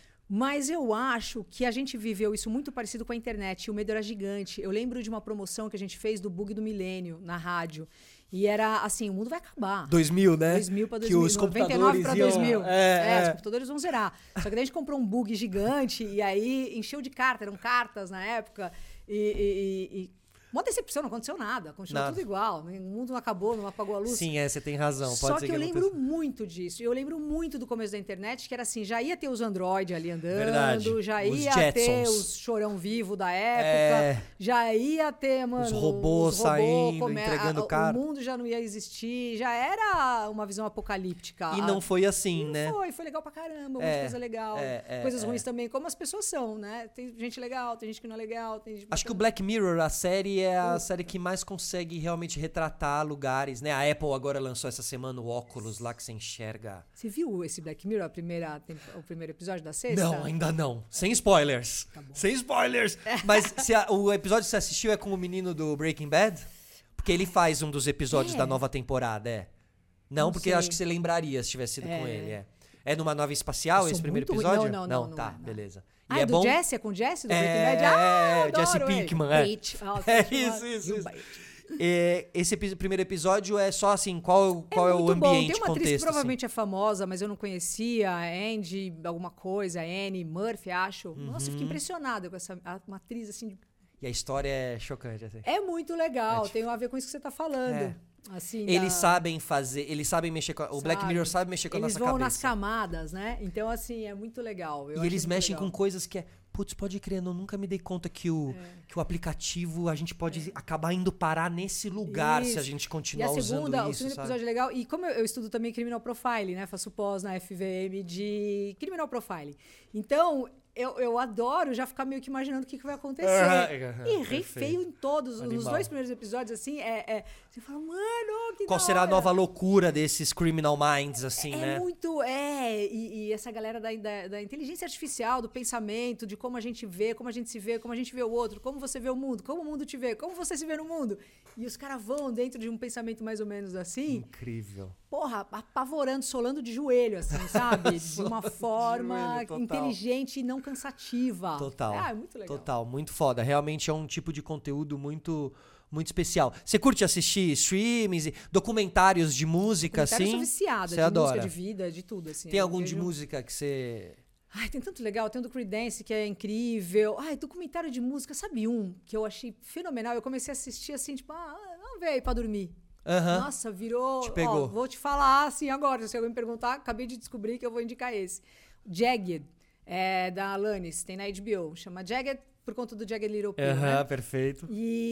Mas eu acho que a gente viveu isso muito parecido com a internet. E o medo era gigante. Eu lembro de uma promoção que a gente fez do Bug do Milênio na rádio. E era assim, o mundo vai acabar. dois mil, né? dois mil para dois Que mil, os noventa e nove para dois mil. Iam... É, é, é. os computadores vão zerar. Só que daí a gente comprou um bug gigante e aí encheu de cartas, eram cartas na época. E, e, e uma decepção, não aconteceu nada. Continuou Nada. tudo igual. O mundo não acabou, não apagou a luz. Sim, é, você tem razão. Pode Só ser que eu que lembro aconteça. muito disso. Eu lembro muito do começo da internet, que era assim, já ia ter os Android ali andando, Verdade. já Os ia Jetsons. ter os chorão vivo da época, É. já ia ter, mano, Os robôs os robôs saindo, come- entregando a- carta. O mundo já não ia existir, já era uma visão apocalíptica. E não foi assim, Não né? foi, foi legal pra caramba, muita É, coisa legal. é, é, Coisas é. ruins também, como as pessoas são, né? Tem gente legal, tem gente que não é legal, tem gente Acho que o bacana. Black Mirror, a série, é a Puta. série que mais consegue realmente retratar lugares, né? A Apple agora lançou essa semana o óculos lá que você enxerga. Você viu esse Black Mirror, a primeira, temp- o primeiro episódio da sexta? Não, ainda não. Sem spoilers. Tá bom. Sem spoilers. Mas se a- o episódio que você assistiu é com o menino do Breaking Bad? Porque ele faz um dos episódios É. da nova temporada, é. Não, Não porque sei. eu acho que você lembraria se tivesse sido com É. ele, é. É numa nave espacial Eu esse sou primeiro muito ruim. episódio? Não, não, não, não tá, é, não. beleza. Ah, E é do Jesse? É com o Jesse do É, Breaking Bad? é, Ah, é, Jesse adoro, Pinkman, é. é. Bitch. Ah, É tá isso, chamado. isso, You isso. bitch. É, esse epi- primeiro episódio é só assim, qual, qual é, o muito ambiente, bom. Tem uma atriz que contexto? assim? provavelmente é famosa, mas eu não conhecia, a Andy, alguma coisa, Annie Murphy, acho. Nossa, eu Uhum. fiquei impressionada com essa a- uma atriz assim. E a história é chocante, assim. É muito legal, É, tipo- tem a ver com isso que você tá falando. É. Assim, Eles da- sabem fazer, eles sabem mexer com a, o Black sabe? Mirror sabe mexer com Eles a vão nossa nas cabeça. camadas, né? Então, assim, é muito legal. Eu E acho eles muito mexem legal. com coisas que é, putz, pode crer, eu nunca me dei conta que o, É. que o aplicativo, a gente pode acabar indo parar nesse lugar se a Isso. gente E continuar a usando segunda, o isso, segundo sabe? episódio é legal. E como eu, eu estudo também criminal profiling, né? Faço pós na F V M de criminal profiling. Então, eu, eu adoro já ficar meio que imaginando o que, que vai acontecer. Aham, e aham, ri perfeito. feio em todos. Nos Animal. dois primeiros episódios, assim, é, é- você fala, mano, que Qual da será a hora. nova loucura desses criminal minds, assim, É né? muito, é, e, e essa galera da, da, da inteligência artificial, do pensamento, de como a gente vê, como a gente se vê, como a gente vê o outro, como você vê o mundo, como o mundo te vê, como você se vê no mundo. E os caras vão dentro de um pensamento mais ou menos assim, Incrível. porra, apavorando, solando de joelho, assim, sabe? De uma forma joelho, total. inteligente e não cansativa. Total. Ah, é muito legal. Total, muito foda. Realmente é um tipo de conteúdo muito muito especial. Você curte assistir streams, e documentários de música, Comentário, eu assim? sou viciada Você de adora? música, de vida, de tudo, assim. Tem Eu algum de vejo- música que você... Ai, tem tanto legal. Tem o do Creedence, que é incrível. Ai, documentário de música. Sabe um que eu achei fenomenal? Eu comecei a assistir assim, tipo, ah, vamos ver aí pra dormir. Aham. Nossa, virou... Te pegou. Ó, vou te falar assim agora. Se alguém me perguntar, acabei de descobrir que eu vou indicar esse. Jagged, é, da Alanis. Tem na H B O. Chama Jagged por conta do Jagged Little Pill, Aham, né? perfeito.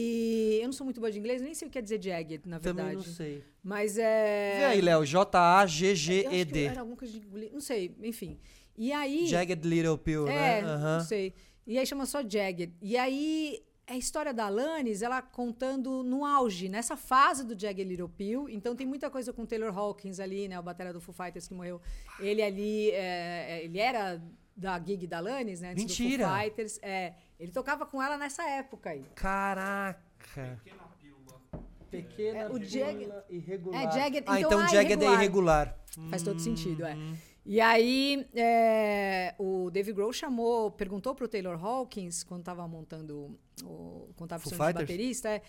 E eu não sou muito boa de inglês, nem sei o que quer dizer Jagged, na verdade. Também não sei. Mas é... Vê aí, Léo. J A G Eu G acho E que D. era alguma coisa de... Não sei, enfim. E aí... Jagged Little Pill, É, né? Aham. não sei. E aí chama só Jagged. E aí, a história da Alanis, ela contando no auge, nessa fase do Jagged Little Pill. Então tem muita coisa com o Taylor Hawkins ali, né? O batera do Foo Fighters que morreu. Ele ali, é, é, ele era da gig da Alanis, né? Antes Mentira! do Foo Fighters. É, ele tocava com ela nessa época aí. Caraca. Pequena pílula. Pequena É, o pílula Jagged- irregular. É, Jagged- Ah, então, então ah, Jagged é irregular. irregular. Faz todo sentido, é. Hum. E aí, é, o Dave Grohl chamou, perguntou pro Taylor Hawkins, quando tava montando, o, quando tava Foo precisando de Fighters? baterista, é,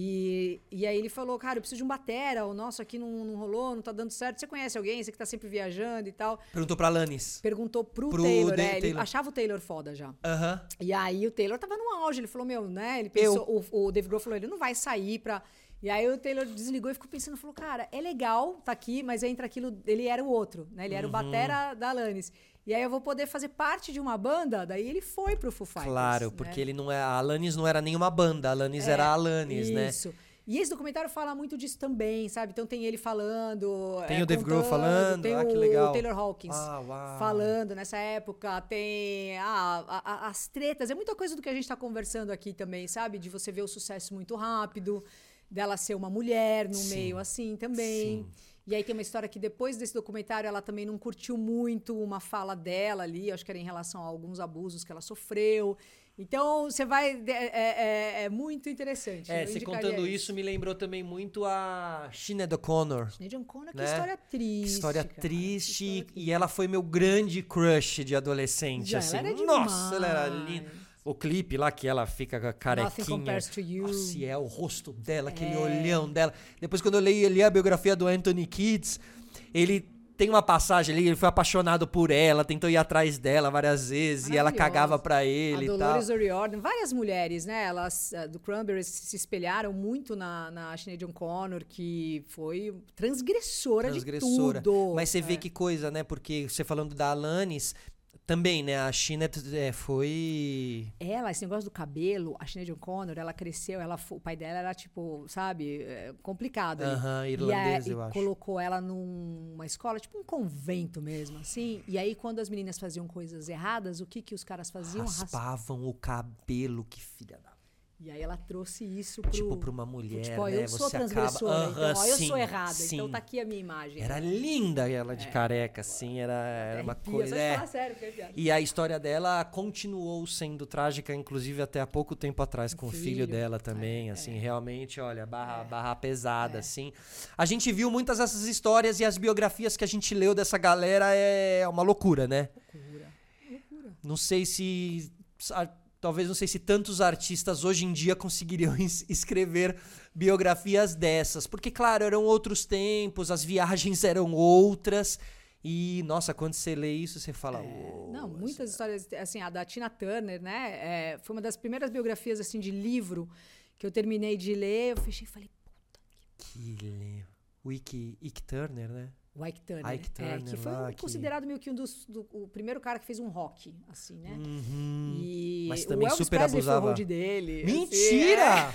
e, e aí ele falou, cara, eu preciso de um batera, o nosso aqui não, não rolou, não tá dando certo, você conhece alguém, você que tá sempre viajando e tal. Perguntou pra Alanis. Perguntou pro, Pro Taylor, Da- é, ele Taylor. achava o Taylor foda já. Aham. E aí o Taylor tava no auge, ele falou, meu, né, ele pensou, o, o Dave Grohl falou, ele não vai sair pra... E aí o Taylor desligou e ficou pensando, falou, cara, é legal tá aqui, mas entra aquilo, ele era o outro, né, ele era Uhum. o batera da Alanis. E aí eu vou poder fazer parte de uma banda, daí ele foi pro Foo Fighters. Claro, né? porque ele não é. A Alanis não era nenhuma banda, a Alanis era a Alanis, né? Isso. E esse documentário fala muito disso também, sabe? Então tem ele falando. Tem é, o Dave Grohl contando, falando, tem ah, que o legal. Taylor Hawkins Ah, uau. falando nessa época. Tem ah, a- a- as tretas. É muita coisa do que a gente tá conversando aqui também, sabe? De você ver o sucesso muito rápido, dela ser uma mulher no Sim. meio assim também. Sim. E aí tem uma história que depois desse documentário ela também não curtiu muito uma fala dela ali, acho que era em relação a alguns abusos que ela sofreu. Então, você vai... É, é, é muito interessante. É, Eu você indicaria contando isso me lembrou também muito a Sinéad O'Connor. Sinéad O'Connor, que né? história triste. Que história cara. triste. Que história E ela foi meu grande crush de adolescente, Já, assim. ela era Nossa, ela era demais. linda. O clipe lá que ela fica com a Nothing carequinha. Compares to You. Nossa, e é o rosto dela, aquele É. olhão dela. Depois, quando eu li, li a biografia do Anthony Kiedis, ele tem uma passagem ali, ele foi apaixonado por ela, tentou ir atrás dela várias vezes, e ela Maravilhosa. cagava pra ele A e tal. Dolores O'Riordan, várias mulheres, né? Elas uh, do Cranberries se espelharam muito na, na Sinéad O'Connor, que foi transgressora, Transgressora. de tudo. Mas você É. vê que coisa, né? Porque você falando da Alanis, também, né? A Sinéad é, foi... Ela, esse negócio do cabelo, a Sinéad O'Connor, ela cresceu, ela, fo- o pai dela era, tipo, sabe, é, complicado. ali. Aham, E, irlandês, a- eu e acho. colocou ela numa escola, tipo um convento mesmo, assim. E aí, quando as meninas faziam coisas erradas, o que que os caras faziam? Ras- Raspavam o cabelo, que filha da... E aí ela trouxe isso pro... Tipo, pra uma mulher, Tipo, ó, né? eu sou Você transgressora, acaba... então, ó, Aham, eu sim, sou errada, sim. então tá aqui a minha imagem. Era linda ela de careca, assim, era, era uma Arrepia, coisa... só de é. falar sério, que arrepiado. E a história dela continuou sendo trágica, inclusive até há pouco tempo atrás, com o filho, filho. dela também, É, assim, é. realmente, olha, barra, É. barra pesada, É. assim. A gente viu muitas dessas histórias e as biografias que a gente leu dessa galera é uma loucura, né? Loucura, loucura. Não sei se... a- Talvez não sei se tantos artistas hoje em dia conseguiriam es- escrever biografias dessas. Porque, claro, eram outros tempos, as viagens eram outras. E, nossa, quando você lê isso, você fala... "Uou, Não, essa- muitas histórias, assim, a da Tina Turner, né? é, foi uma das primeiras biografias, assim, de livro que eu terminei de ler. Eu fechei e falei, Que lindo. O Ike, Ike Turner, né? o Ike Turner. Ike é, Turner que foi lá, um- que- considerado meio que um dos... Do, o primeiro cara que fez um rock, assim, né? Uhum. E Mas o também Elvis super Presley abusava. foi o road dele. assim, Mentira!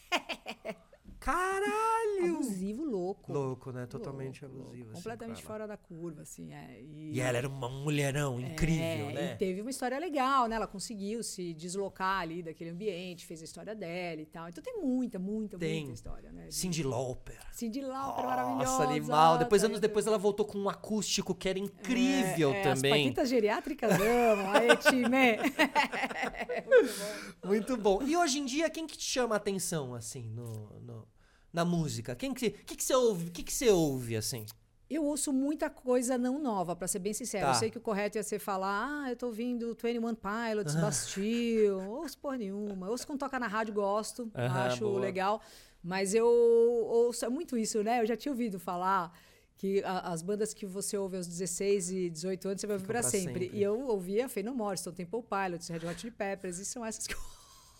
é. Caralho! Abusivo, louco. Louco, né? Totalmente Louco, abusivo. louco. assim, Completamente com ela. fora da curva, assim. É. E, E ela era uma mulherão incrível, é, né? E teve uma história legal, né? Ela conseguiu se deslocar ali daquele ambiente, fez a história dela e tal. Então tem muita, muita, Tem. muita história, né? De- Cyndi Lauper. Cyndi Lauper, Nossa, maravilhosa. animal. Depois, tá? anos depois, ela voltou com um acústico que era incrível É, é, também. As paquitas geriátricas amam. Aí, time. Muito bom. E hoje em dia, quem que te chama a atenção, assim, no, no- na música? Quem que, que, que você ouve? O que, que você ouve, assim? Eu ouço muita coisa não nova, pra ser bem sincera. Tá. Eu sei que o correto ia ser falar, ah, eu tô ouvindo Twenty One Pilots, Bastille, ouço porra nenhuma. Ouço quando toca na rádio, gosto, Aham, acho boa. legal. Mas eu ouço, é muito isso, né? Eu já tinha ouvido falar que a- as bandas que você ouve aos dezesseis e dezoito anos, você vai ouvir Ficam pra pra sempre. sempre. E eu ouvia Faith No More, Stone Temple Pilots, Red Hot Chili Peppers, e são essas que eu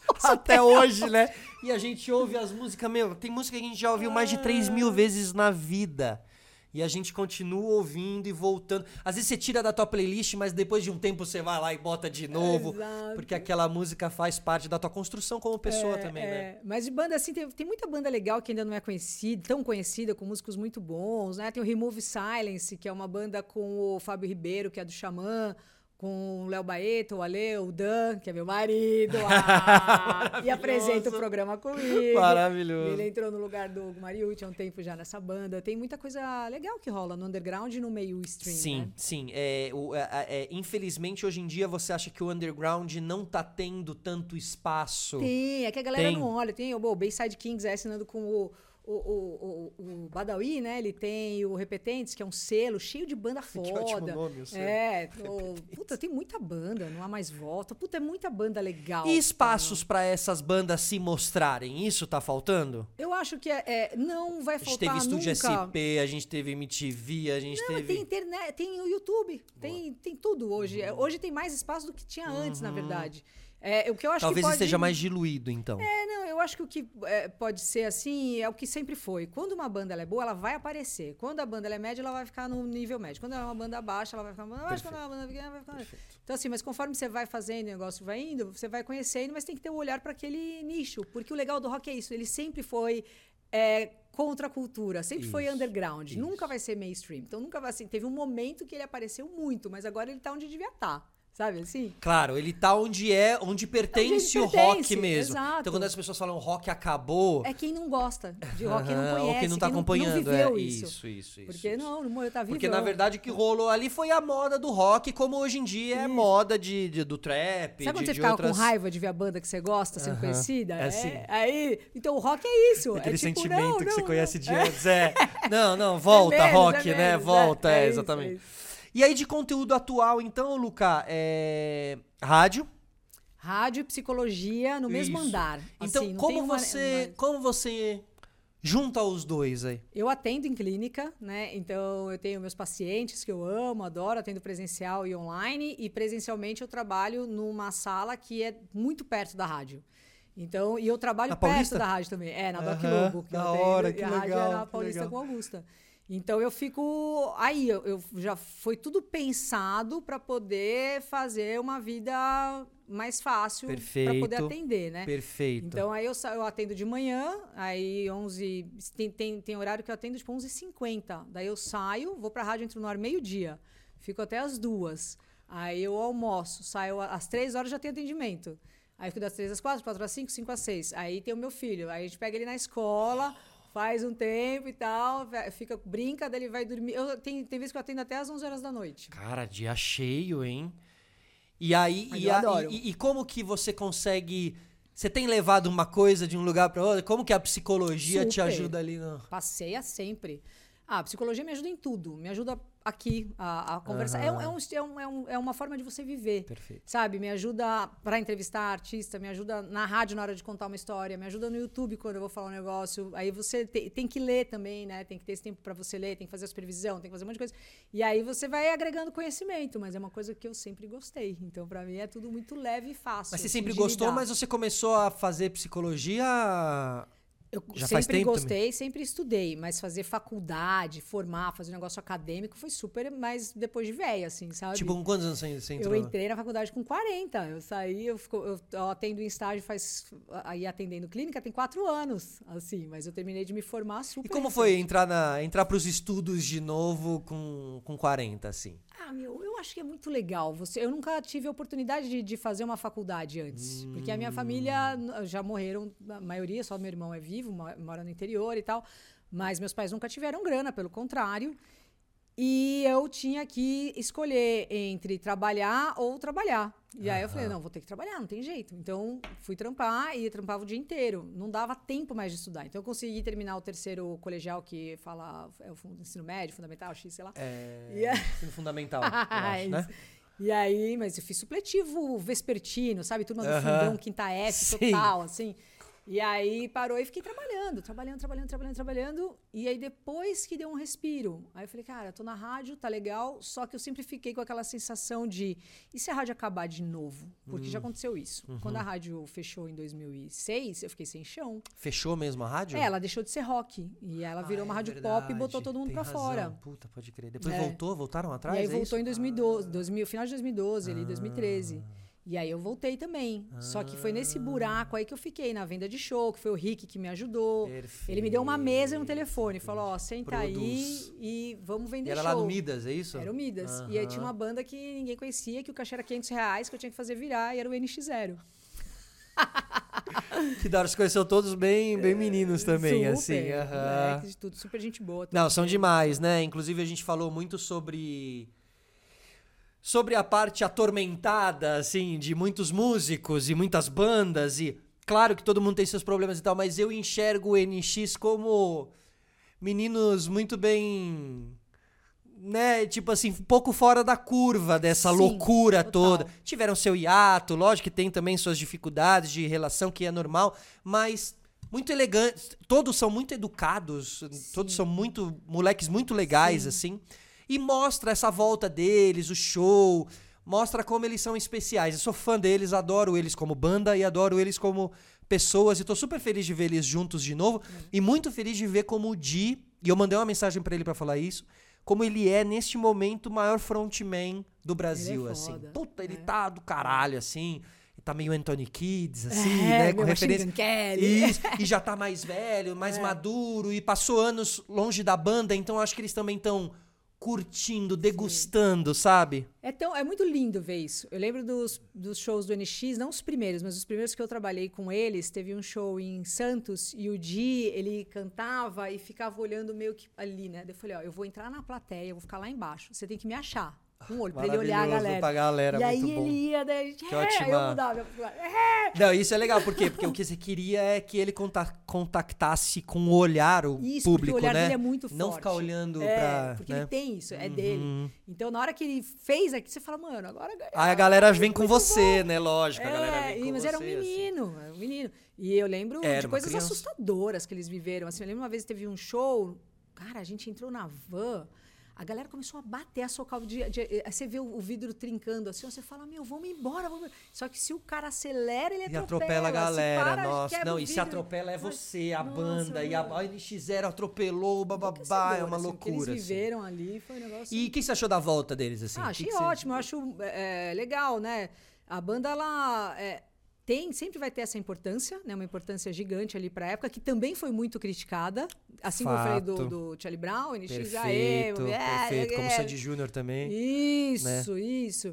Até hoje, né? E a gente ouve as músicas, meu, tem música que a gente já ouviu mais de três mil vezes na vida. E a gente continua ouvindo e voltando. Às vezes você tira da tua playlist, mas depois de um tempo você vai lá e bota de novo. Exato. Porque aquela música faz parte da tua construção como pessoa É, também, é. né? Mas de banda, assim, tem, tem muita banda legal que ainda não é conhecida, tão conhecida, com músicos muito bons, né? Tem o Remove Silence, que é uma banda com o Fábio Ribeiro, que é do Xamã, com o Léo Baeta, o Ale, o Dan, que é meu marido, ah, e apresenta o programa comigo. Maravilhoso. Ele entrou no lugar do Hugo Mariucci há um tempo já nessa banda. Tem muita coisa legal que rola no underground e no meio stream, Sim, né? sim. É, o- é, é, infelizmente, hoje em dia, você acha que o underground não tá tendo tanto espaço. Tem, é que a galera Tem. não olha. Tem o, bom, o Bayside Kings é assinando com o, o, o, o, o Badawi, né? Ele tem o Repetentes, que é um selo cheio de banda Que ótimo foda. nome, o selo. É, o- puta, tem muita banda, não há mais volta. Puta, é muita banda legal. E espaços pra essas bandas se mostrarem? Isso tá faltando? Eu acho que é, é, não vai A gente faltar teve Estúdio nunca. S P, a gente teve M T V, a gente Não, teve... tem internet, tem o YouTube, tem, tem tudo hoje. É, Hoje tem mais espaço do que tinha antes, na verdade. É, o que eu acho Talvez que pode... esteja mais diluído, então. É, não, eu acho que o que é, pode ser assim é o que sempre foi. Quando uma banda ela é boa, ela vai aparecer. Quando a banda ela é média, ela vai ficar no nível médio. Quando ela é uma banda baixa, ela vai ficar na banda baixa. Quando ela é uma banda pequena, ela vai ficar... Então, assim, mas conforme você vai fazendo, o negócio vai indo, você vai conhecendo, mas tem que ter um olhar para aquele nicho. Porque o legal do rock é isso, ele sempre foi... É, contra a cultura, sempre foi Isso, underground, isso. nunca vai ser mainstream. Então nunca vai assim, teve um momento que ele apareceu muito, mas agora ele tá onde devia estar. Sabe assim? Claro, ele tá onde é, onde pertence Onde o ele pertence, rock mesmo. exato. Então quando as pessoas falam rock acabou... É quem não gosta de rock, quem não Aham, conhece, ou quem não tá acompanhando. não viveu é, isso. Isso, isso, isso. Porque isso. não, não tá vivo. Porque na verdade o que rolou ali foi a moda do rock, como hoje em dia é Isso. moda de, de- do trap, Sabe quando de, você de ficava outras... com raiva de ver a banda que você gosta sendo Aham, conhecida? é assim. Aí, então o rock é isso. Aquele é tipo, sentimento não, que não, você não. conhece de antes. É. Não, não, volta, É menos, rock, é né? menos, Volta, é, é, é isso, exatamente. é isso. E aí, de conteúdo atual, então, Luca, é... rádio. Rádio e psicologia no mesmo Isso. andar. Então, Assim, não como tem uma- você, uma- como você junta os dois aí? Eu atendo em clínica, né? Então eu tenho meus pacientes que eu amo, adoro, atendo presencial e online. E presencialmente eu trabalho numa sala que é muito perto da rádio. Então, e eu trabalho Na perto Paulista? da rádio também. É, na Doc Aham, Lobo. Que da eu atendo, hora, e que a rádio legal, é na que Paulista legal. com Augusta. Então eu fico aí, eu, eu já foi tudo pensado para poder fazer uma vida mais fácil para Perfeito. poder atender, né? Perfeito. Então aí eu, sa- eu atendo de manhã, aí onze tem, tem, tem horário que eu atendo tipo onze e cinquenta. Daí eu saio, vou pra rádio, entro no ar meio-dia. Fico até as duas. Aí eu almoço, saio a- às três horas já tem atendimento. Aí eu fico das três às quatro, quatro às cinco, cinco às seis. Aí tem o meu filho, aí a gente pega ele na escola, faz um tempo e tal, vai- fica, brinca, daí ele vai dormir. Eu, tem, tem vezes que eu atendo até às onze horas da noite. Cara, dia cheio, hein? E aí, Mas e, eu a- adoro. e- e como que você consegue... Você tem levado uma coisa de um lugar para outro? Como que a psicologia te Super. ajuda ali no... Passeia sempre. Ah, a psicologia me ajuda em tudo. Me ajuda aqui a, a conversar. É, um, é, um, é, um, é, um, é uma forma de você viver. Perfeito. Sabe? Me ajuda para entrevistar artista, me ajuda na rádio na hora de contar uma história, me ajuda no YouTube quando eu vou falar um negócio. Aí você te, tem que ler também, né? Tem que ter esse tempo para você ler, tem que fazer a supervisão, tem que fazer um monte de coisa. E aí você vai agregando conhecimento, mas é uma coisa que eu sempre gostei. Então, para mim, é tudo muito leve e fácil. Mas você assim, sempre de gostou, lidar. mas você começou a fazer psicologia... Eu Já sempre faz tempo gostei, sempre estudei, mas fazer faculdade, formar, fazer um negócio acadêmico foi super, mas depois de velha, assim, sabe? Tipo, com quantos anos você, você entrou? eu entrei na faculdade com quarenta. Eu saí, eu, fico, eu, eu atendo em estágio faz. Aí atendendo clínica tem quatro anos, assim, mas eu terminei de me formar super. E como recente. foi entrar, na, entrar pros estudos de novo com, com quarenta, assim? Ah, meu, eu acho que é muito legal. Você, eu nunca tive a oportunidade de, de fazer uma faculdade antes. Hum. Porque a minha família n- já morreram, a maioria, só meu irmão é vivo, mo- mora no interior e tal. Mas meus pais nunca tiveram grana, pelo contrário. E eu tinha que escolher entre trabalhar ou trabalhar. E aí eu falei, não, vou ter que trabalhar, não tem jeito. Então, fui trampar e trampava o dia inteiro. Não dava tempo mais de estudar. Então, eu consegui terminar o terceiro colegial, que fala é o fun- ensino médio, fundamental, X, sei lá. É... E aí- ensino fundamental, eu acho, né? E aí, mas eu fiz supletivo vespertino, sabe? Turma do Aham. fundão, quinta F, Sim. total, assim. E aí parou e fiquei trabalhando, trabalhando, trabalhando, trabalhando, trabalhando. E aí depois que deu um respiro. Aí eu falei, cara, tô na rádio, tá legal. Só que eu sempre fiquei com aquela sensação de, e se a rádio acabar de novo? Porque Hum. já aconteceu isso. Uhum. Quando a rádio fechou em dois mil e seis, eu fiquei sem chão. Fechou mesmo a rádio? É, ela deixou de ser rock. E ela virou Ah, uma é rádio verdade, pop e botou todo mundo tem pra razão. fora. Puta, pode crer. Depois É. voltou, voltaram atrás? E aí é voltou isso? em dois mil e doze, dois mil, final de dois mil e doze, ali, dois mil e treze. Ah. E aí eu voltei também. Só que foi nesse buraco aí que eu fiquei, na venda de show, que foi o Rick que me ajudou. Perfeito. Ele me deu uma mesa e um telefone. Falou, ó, senta Produz. aí e vamos vender E era show. lá no Midas, é isso? Era o Midas. E aí tinha uma banda que ninguém conhecia, que o cachê era quinhentos reais, que eu tinha que fazer virar, e era o N X zero. Que da hora, você conheceu todos bem, bem meninos também, Super, assim. aham. moleques de tudo, super gente boa. Não, tudo são bem. demais, né? Inclusive a gente falou muito sobre sobre a parte atormentada, assim, de muitos músicos e muitas bandas e claro que todo mundo tem seus problemas e tal, mas eu enxergo o N X como meninos muito bem, né, tipo assim, um pouco fora da curva dessa Sim, loucura total. toda. Tiveram seu hiato, lógico que tem também suas dificuldades de relação, que é normal, mas muito elegantes, todos são muito educados, todos são muito moleques muito legais, Sim. assim, e mostra essa volta deles, o show, mostra como eles são especiais. Eu sou fã deles, adoro eles como banda e adoro eles como pessoas, e tô super feliz de ver eles juntos de novo, e muito feliz de ver como o Di, e eu mandei uma mensagem pra ele pra falar isso, como ele é, neste momento, o maior frontman do Brasil, Ele é assim. foda, Puta, ele é. tá do caralho, assim. Ele tá meio Anthony Kids, assim, É, né? Com meu Machine referência. Gun Kelly. Isso, e já tá mais velho, mais É. maduro, e passou anos longe da banda, então acho que eles também estão curtindo, degustando, sabe? É, tão, é muito lindo ver isso. Eu lembro dos, dos shows do N X, não os primeiros, mas os primeiros que eu trabalhei com eles. Teve um show em Santos e o Di, ele cantava e ficava olhando meio que ali, né? Eu falei, ó, eu vou entrar na plateia, eu vou ficar lá embaixo. Você tem que me achar. Com um olho, pra ele olhar a galera. Pra galera, e aí muito bom. ele ia, daí, Que é, ótima. eu mudava. É. Não, isso é legal, por quê? Porque o que você queria é que ele conta- contactasse com o olhar o Isso, público, porque o olhar né? dele é muito Não forte. ficar olhando é, pra... Porque né? ele tem isso, é Uhum. dele. Então, na hora que ele fez aqui, você fala, mano, agora... Aí a galera vem com muito você, bom. né? Lógico, a É, galera vem com mas você. era um assim. menino, era um menino. E eu lembro Era de uma coisas criança. assustadoras que eles viveram. Assim, eu lembro uma vez que teve um show, cara, a gente entrou na van, a galera começou a bater, a socar. De, de, de, você vê o, o vidro trincando assim, você fala, meu, vamos embora, vamos embora. Só que se o cara acelera, ele E atropela. atropela a galera, se para, nossa. quebra Não, o e se vidro. atropela é você, a Nossa, banda, e a, mano. a N X zero atropelou, bababá, é uma Assim, o que loucura. eles assim. viveram ali foi um negócio... E o que você achou da volta deles, assim? Ah, Que achei que você- ótimo, eu acho é, legal, né? A banda, ela é, tem, sempre vai ter essa importância, né? Uma importância gigante ali pra época, que também foi muito criticada. Assim como eu falei do, Fato. do Charlie Brown, N X, Perfeito, aê, é, perfeito. Como é, Sandy Júnior também. Isso, isso.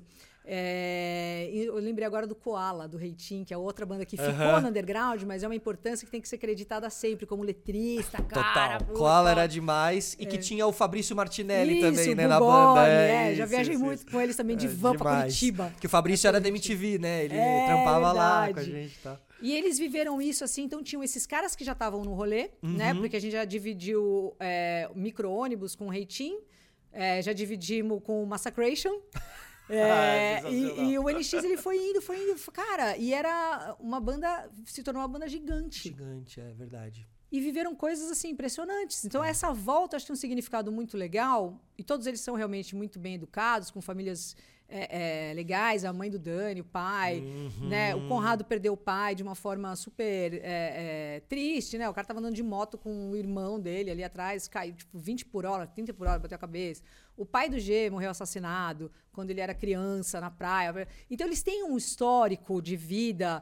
É, e eu lembrei agora do Koala, do Reitinho, que é outra banda que ficou Aham. no underground, mas é uma importância que tem que ser creditada sempre, como letrista, cara. Total. puta, Koala tal. era demais. E que tinha o Fabrício Martinelli Isso, também, né, o na Bugoni, banda. é, já isso, viajei isso, muito isso. com eles também de É, van pra demais. Curitiba. Que o Fabrício era da M T V, né? Ele É, trampava lá verdade. com a gente, tá? E eles viveram isso assim, então tinham esses caras que já estavam no rolê, né? Uhum. Porque a gente já dividiu é, micro-ônibus com o Reitinho, é, já dividimos com o Massacration. É, Ah, e, sensacional. e o N X ele foi indo, foi indo, cara, e era uma banda, se tornou uma banda gigante. Gigante, é verdade. E viveram coisas assim impressionantes. Então É. essa volta acho que tem um significado muito legal, e todos eles são realmente muito bem educados, com famílias é, é, legais, a mãe do Dani, o pai, Uhum. né? O Conrado perdeu o pai de uma forma super é, é, triste, né? O cara tava andando de moto com o irmão dele ali atrás, caiu tipo vinte por hora, trinta por hora, bateu a cabeça. O pai do G morreu assassinado quando ele era criança na praia. Então eles têm um histórico de vida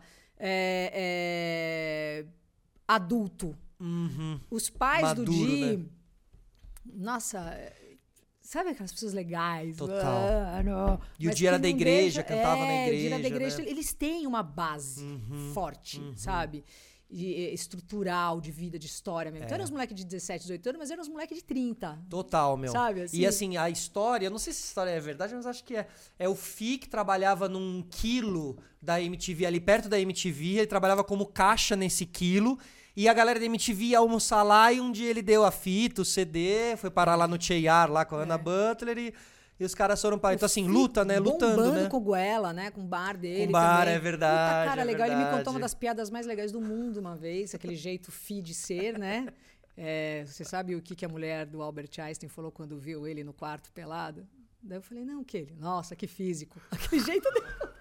é, é, adulto. Uhum. Os pais do Maduro, Di. né? Nossa, é, sabe aquelas pessoas legais? Total. Ah, não. E o Mas Di era que da não igreja, deixa- cantava na é, o Di era da igreja, igreja. né? Eles têm uma base Uhum, forte, uhum. sabe? De, eh, estrutural, de vida, de história mesmo. Então É. eram os moleques de dezessete, dezoito anos, mas eram os moleques de trinta. Total, meu. Sabe, assim? E assim, a história, eu não sei se a história é verdade, mas acho que é. É o Fi que trabalhava num quilo da M T V, ali perto da M T V, ele trabalhava como caixa nesse quilo. E a galera da M T V ia almoçar lá e um dia ele deu a fita, o C D, foi parar lá no Cheyar, lá com a Ana Butler e, e os caras foram para. Então, assim, luta, né? Lutando, Bombando né? com o Goela, né? Com o bar dele. Com o bar, também. é verdade, Puta, cara, é legal. Ele me contou verdade. uma das piadas mais legais do mundo uma vez, aquele jeito fi de ser, né? É, você sabe o que, que a mulher do Albert Einstein falou quando viu ele no quarto pelado? Daí eu falei, não, que ele? Nossa, que físico. Aquele jeito dele.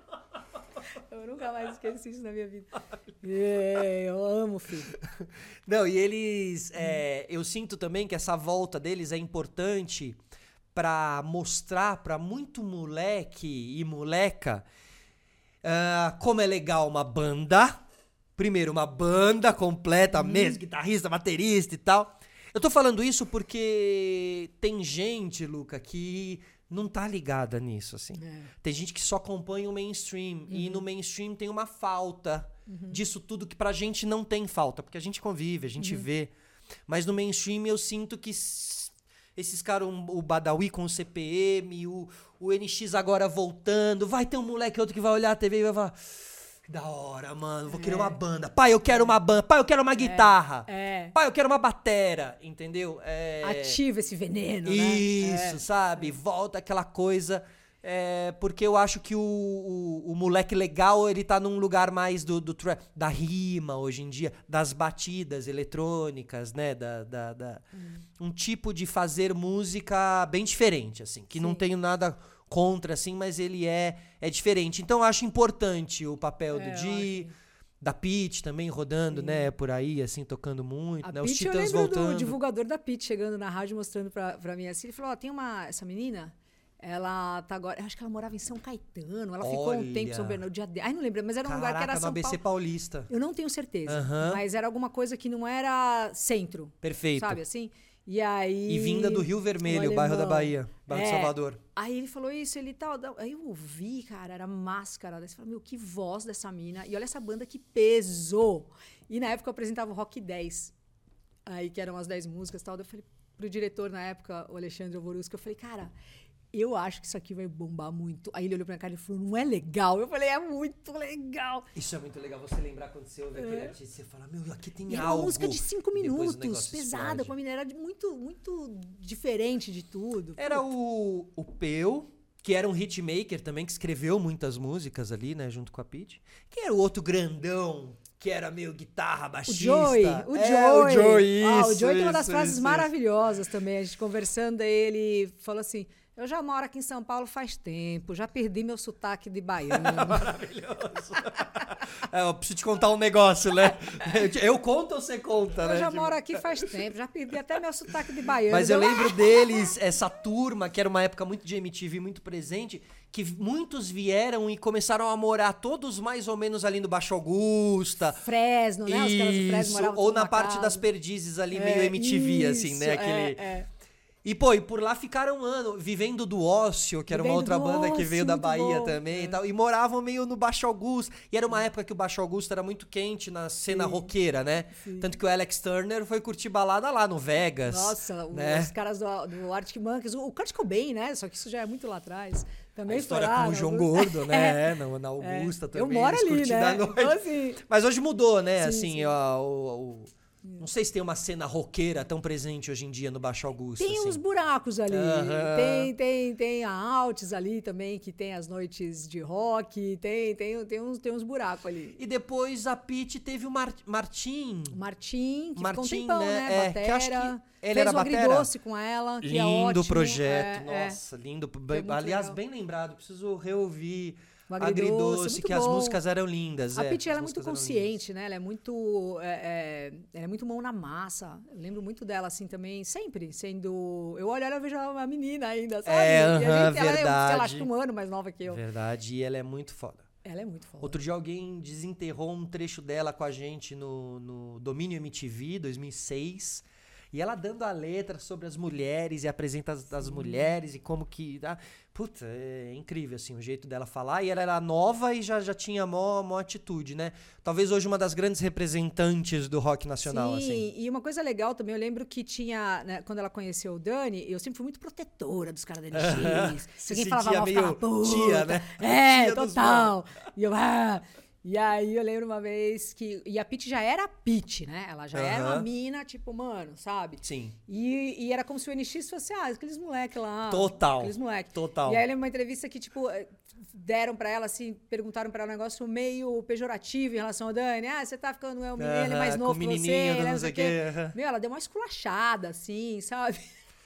Eu nunca mais esqueci isso na minha vida. É, eu amo, filho. Não, e eles. é, eu sinto também que essa volta deles é importante pra mostrar pra muito moleque e moleca ah, como é legal uma banda. Primeiro, uma banda completa, mesmo, guitarrista, baterista e tal. Eu tô falando isso porque tem gente, Luca, que não tá ligada nisso, assim. É. Tem gente que só acompanha o mainstream. E no mainstream tem uma falta disso tudo que pra gente não tem falta. Porque a gente convive, a gente vê. Mas no mainstream eu sinto que s- esses caras, um- o Badawi com o C P M, o, o N X agora voltando, vai ter um moleque outro que vai olhar a T V e vai falar... Que da hora, mano, vou querer uma banda. Pai, eu quero uma banda. Pai, eu quero uma guitarra. É. Pai, eu quero uma batera, entendeu? É... Ativa esse veneno, né? Isso, É. sabe? Volta aquela coisa. é, porque eu acho que o, o, o moleque legal, ele tá num lugar mais do, do tra- da rima hoje em dia, das batidas eletrônicas, né? Da, da, da- Um tipo de fazer música bem diferente, assim. Que não Sim. tenho nada contra, assim, mas ele é, é diferente. Então eu acho importante o papel É, do eu Di, acho. da Pitty também rodando, né? Por aí, assim, tocando muito. A né? Os Pitty, eu Titãs lembro voltando. do divulgador da Pitty chegando na rádio mostrando pra, pra mim assim. Ele falou: ó, tem uma. Essa menina, ela tá agora. Eu acho que ela morava em São Caetano. Ela ficou um Olha. tempo em São Bernardo. Dia de... Ai, não lembro, mas era um lugar que Caraca, era no São A B C Paulo. Paulista. Eu não tenho certeza. Aham. Mas era alguma coisa que não era centro. Perfeito. Sabe assim? E aí... E vinda do Rio Vermelho, um bairro da alemão. Bahia, bairro de É. Salvador. Aí ele falou isso, ele tal. tal. Aí eu ouvi, cara, era Máscara. Daí você fala, meu, que voz dessa mina. E olha essa banda que pesou. E na época eu apresentava o Rock dez. Aí que eram as dez músicas e tal. Daí eu falei pro diretor na época, o Alexandre Alvorusco, eu falei, cara, eu acho que isso aqui vai bombar muito. Aí ele olhou pra minha cara e falou, não é legal? Eu falei, é muito legal. Isso é muito legal, você lembrar quando você ouve aquele artista, você fala, meu, aqui tem E era algo. uma música de cinco E depois o minutos, negócio pesada, explode. com uma mineira muito, muito diferente de tudo. Era o, o Peu, que era um hitmaker também, que escreveu muitas músicas ali, né, junto com a Pitty. Quem era o outro grandão, que era meio guitarra, O baixista? Joey, o é, Joey. o Joey, Ah, o isso, Joey tem uma das isso, frases isso, maravilhosas também. A gente conversando, aí ele falou assim, eu já moro aqui em São Paulo faz tempo, já perdi meu sotaque de baiano. Maravilhoso. É, eu preciso te contar um negócio, né? Eu conto ou você conta, Eu né? já Tipo, moro aqui faz tempo, já perdi até meu sotaque de baiano. Mas eu Deu- lembro deles, essa turma, que era uma época muito de M T V, muito presente, que muitos vieram e começaram a morar todos mais ou menos ali no Baixo Augusta. Fresno, né? Os caras do Fresno Isso, moravam ou tudo na numa parte casa. das Perdizes ali, É, meio M T V, assim, isso, né? Aquele... é, é. E, pô, e por lá ficaram um ano, vivendo do Ócio, que era uma Vivendo outra do banda que Ócio, veio da muito Bahia bom, também é. e tal. E moravam meio no Baixo Augusto. E era uma época que o Baixo Augusto era muito quente na cena Sim. roqueira, né? Sim. Tanto que o Alex Turner foi curtir balada lá no Vegas. Nossa, o- né? os caras do, do Arctic Monkeys, o, o Kurt Cobain, né? Só que isso já é muito lá atrás. Também A história foi lá, com o na João Augusta. Gordo, né? É, na, na É. Augusta Eu também. moro eles ali, curtindo né? à noite. Então, assim... Mas hoje mudou, né? Sim, assim, sim. ó, o, o- não sei se tem uma cena roqueira tão presente hoje em dia no Baixo Augusta. Tem assim. uns buracos ali. Aham. Tem, tem, tem a Alts ali também, que tem as noites de rock. Tem, tem, tem, uns, tem uns buracos ali. E depois a Pitty teve o Mar Martim. O Martim, que Martim, ficou um tempão, né? né? É, Batera. que acho que ele Fez era o batera. Agridoce com ela, que é Lindo ótimo. projeto, é, é. nossa, lindo. é muito Aliás, legal. bem lembrado, preciso reouvir O Agridoce, Agridoce, muito que as bom. músicas eram lindas. A é, Pitty as ela é muito músicas eram consciente, né? Ela é muito, é, é, ela é muito mão na massa. Eu lembro muito dela assim também, sempre sendo. Eu olho ela e vejo ela uma menina ainda, sabe? É, e a aham, gente, ela é, sei lá, verdade. acho que um ano mais nova que eu. lindas. Verdade, e ela é muito foda. Ela é muito foda. Outro dia alguém desenterrou um trecho dela com a gente no, no Domínio M T V, dois mil e seis. E ela dando a letra sobre as mulheres e apresenta as, as mulheres e como que... Ah, puta, é incrível, assim, o jeito dela falar. E ela era nova e já, já tinha mó, mó atitude, né? Talvez hoje uma das grandes representantes do rock nacional, Sim, assim. e uma coisa legal também, eu lembro que tinha, né, quando ela conheceu o Dani, eu sempre fui muito protetora dos caras da N X. Se Se alguém falava sentia mal, eu ficava, meio puta. tia, né? É, Tia dos total. E eu, ah... E aí eu lembro uma vez que... E a Pitty já era a Pitty, né? Ela já era uma Aham. mina, tipo, mano, sabe? Sim, E, e era como se o N X fosse, ah, aqueles moleque lá. Total. Aqueles moleque. total. E aí eu lembro uma entrevista que, tipo, eh, deram pra ela, assim, perguntaram pra ela um negócio meio pejorativo em relação ao Dani. Ah, você tá ficando, é um menino, ele é mais Aham, novo com que o você, menininho, ele é não sei o quê. aham. Meu, ela deu uma esculachada, assim, sabe?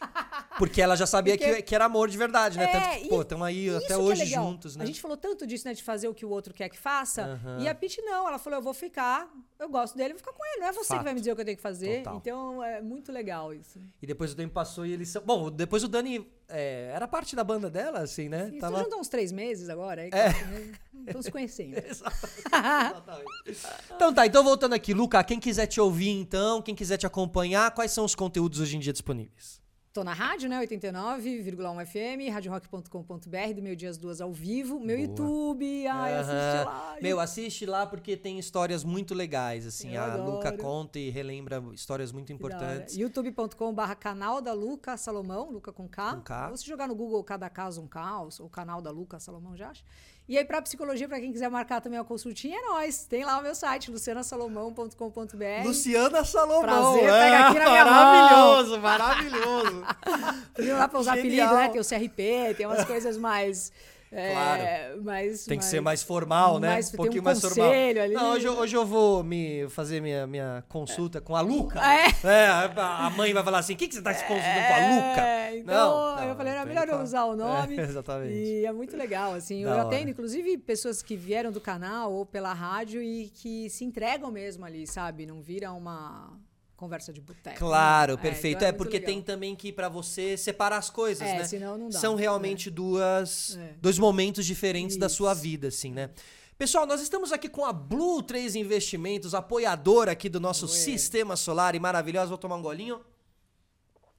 Porque ela já sabia Porque- que, que era amor de verdade, né? É, Tanto que, e- pô, estão aí Isso até que é hoje legal. juntos, né? A gente falou tanto disso, né, de fazer o que o outro quer que faça. Aham. E a Pitty não, ela falou, eu vou ficar, eu gosto dele, eu vou ficar com ele. Não é você Fato. que vai me dizer o que eu tenho que fazer. Total. Então, é muito legal isso. E depois o tempo passou e eles são... Bom, depois o Dani é, era parte da banda dela, assim, né? Isso Tava... juntou uns três meses agora, aí É. estão se conhecendo. Exatamente. Então tá, então voltando aqui, Luca, quem quiser te ouvir então, quem quiser te acompanhar, quais são os conteúdos hoje em dia disponíveis? Tô na rádio, né? oitenta e nove vírgula um F M, rádio rock ponto com ponto b r, do meio dia às duas ao vivo. Meu Boa. YouTube, ai, assiste Aham. lá. Meu, assiste lá porque tem histórias muito legais, assim. Eu a adoro. Luca conta e relembra histórias muito importantes. youtube ponto com barra canal da Luca Salomão, Luca com K. Com K. Ou se jogar no Google Cada Caso um Caos, ou canal da Luca Salomão, já acha. E aí, pra psicologia, pra quem quiser marcar também a consultinha, é nóis. Tem lá o meu site, luciana salomão ponto com ponto b r. Luciana Salomão. Prazer, é, pega aqui na minha maravilhoso, maravilhoso. Tem lá pra usar Genial. apelido, né? Tem o C R P, tem umas coisas mais... é, Claro. mais, Tem que ser mais formal, né? mais- um tem pouquinho um mais formal. conselho ali. Não, hoje, eu- hoje eu vou me fazer minha, minha consulta com a Luca. É. É, a a mãe vai falar assim: o que, que você tá se consultando com a Luca? É, então, Não, não, eu falei, era tem melhor que eu falar. usar o nome. É, exatamente. E é muito legal, assim. Da eu hora. atendo, inclusive, pessoas que vieram do canal ou pela rádio e que se entregam mesmo ali, sabe? Não vira uma conversa de boteco. Claro, né? perfeito. então É, muito porque legal. tem também que pra você separar as coisas, É, né? senão não dá. São realmente duas, É. dois momentos diferentes da Isso. sua vida, assim, né? Pessoal, nós estamos aqui com a Blue três Investimentos, apoiadora aqui do nosso Ué. Sistema Solar e maravilhosa. Vou tomar um golinho.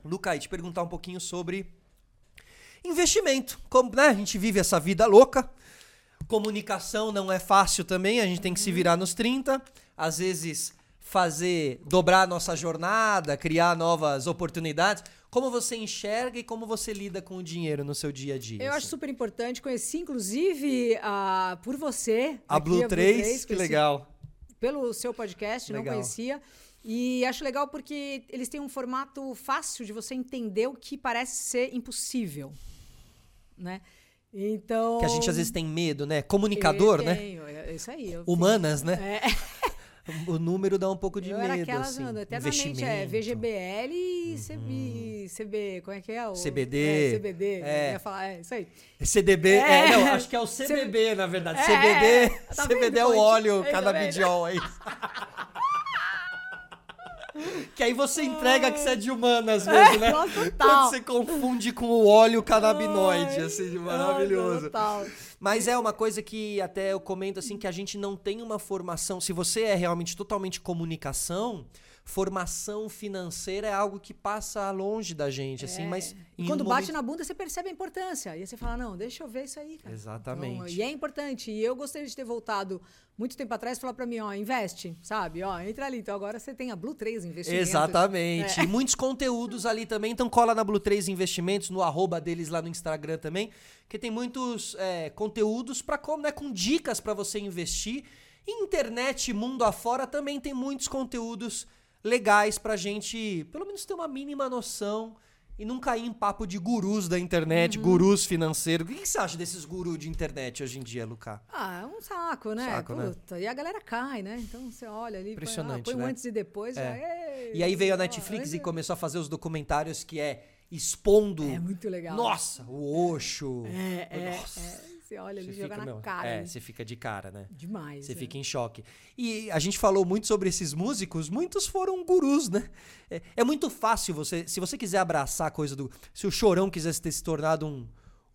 Luca, e te perguntar um pouquinho sobre investimento. Como, né, a gente vive essa vida louca. Comunicação não é fácil também, a gente tem que se virar nos trinta. Às vezes fazer, dobrar a nossa jornada, criar novas oportunidades. Como você enxerga e como você lida com o dinheiro no seu dia a dia? Eu assim? acho super importante. Conheci, inclusive, a, por você. A aqui, Blue a três, três, que conheci legal. Pelo seu podcast, Legal. não conhecia. E acho legal porque eles têm um formato fácil de você entender o que parece ser impossível, né? Então... Que a gente às vezes tem medo, né? Comunicador, eu né? tenho, é isso aí. eu Humanas, tenho. né? É. O número dá um pouco de eu medo, era aquelas, assim. Ana, eternamente, é V G B L e C B, C B, como é que é? O, C B D. É, C B D, É. eu ia falar, é isso aí. C D B, é, É. não, acho que é o C B B, na verdade. É, C B D, é. Tá C B D vendo, é o Ponte? óleo Aí, tá canabidiol aí. Que aí você entrega que você é de humanas mesmo, né? nossa, total. Quando você confunde com o óleo canabinoide, Ai, assim, maravilhoso. nossa, total. Mas é uma coisa que até eu comento assim, que a gente não tem uma formação. Se você é realmente totalmente comunicação, formação financeira é algo que passa longe da gente, assim, É. mas... E em quando um bate momento- na bunda, você percebe a importância. E aí você fala, não, deixa eu ver isso aí, cara. Exatamente. Então, e é importante. E eu gostaria de ter voltado muito tempo atrás e falar pra mim, ó, investe, sabe? Ó, entra ali. Então agora você tem a Blue três Investimentos. Exatamente. É. E muitos conteúdos ali também. Então cola na Blue três Investimentos, no arroba deles lá no Instagram também, que tem muitos é, conteúdos para como, né, com dicas para você investir. Internet, mundo afora, também tem muitos conteúdos legais pra gente, pelo menos ter uma mínima noção e não cair em papo de gurus da internet, Uhum. gurus financeiros. O que que você acha desses gurus de internet hoje em dia, Luca? Ah, é um saco, né? Saco, né? Puta, e a galera cai, né? Então você olha ali, põe, Impressionante, ah, põe um né? antes e depois. É. Já, "Ei, E aí veio a ó, Netflix mas e é- começou a fazer os documentários que é expondo... É muito legal. Nossa, o Osho. É, é, Nossa. é. Você olha ali Você e joga fica, na meu, cara. É, ali. você fica de cara, né? Demais. Você é. fica em choque. E a gente falou muito sobre esses músicos, muitos foram gurus, né? É, é muito fácil você, se você quiser abraçar a coisa do... Se o Chorão quisesse ter se tornado um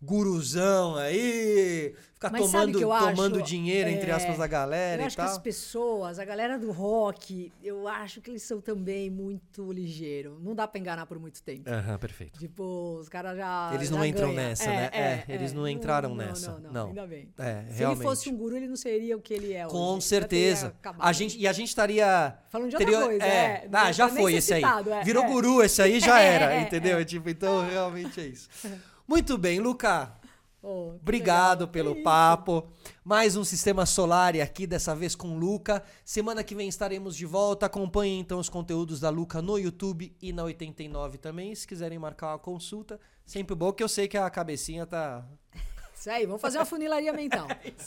guruzão aí, ficar Mas sabe tomando, que eu tomando acho? dinheiro, entre É, aspas, da galera Eu e acho que tal. as pessoas, a galera do rock, eu acho que eles são também muito ligeiros. Não dá pra enganar por muito tempo. Aham, perfeito. Tipo, os caras já. Eles já não entram ganha. nessa, né? É, eles não entraram nessa, Não, não, não. ainda bem. É, Se realmente. ele fosse um guru, ele não seria o que ele é hoje. Com Já certeza. teria acabado. A gente, e a gente estaria... Falando de outra teria- coisa, é. é. Ah, Não já pra nem foi ser esse aí. citado, é, Virou é. guru esse aí, já É, era, é, entendeu? é. Tipo, então, realmente é isso. Muito bem, Luca. Oh, que Obrigado legal. pelo Que papo. Mais um Sistema Solar aqui, dessa vez com o Luca. Semana que vem estaremos de volta. Acompanhem então os conteúdos da Luca no YouTube e na oitenta e nove também. Se quiserem marcar uma consulta, sempre bom, que eu sei que a cabecinha tá... Isso aí, vamos fazer uma funilaria mental.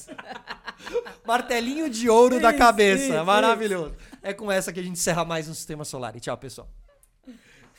Martelinho de ouro da Isso, cabeça. isso, Maravilhoso. É com essa que a gente encerra mais um Sistema Solar. E tchau, pessoal.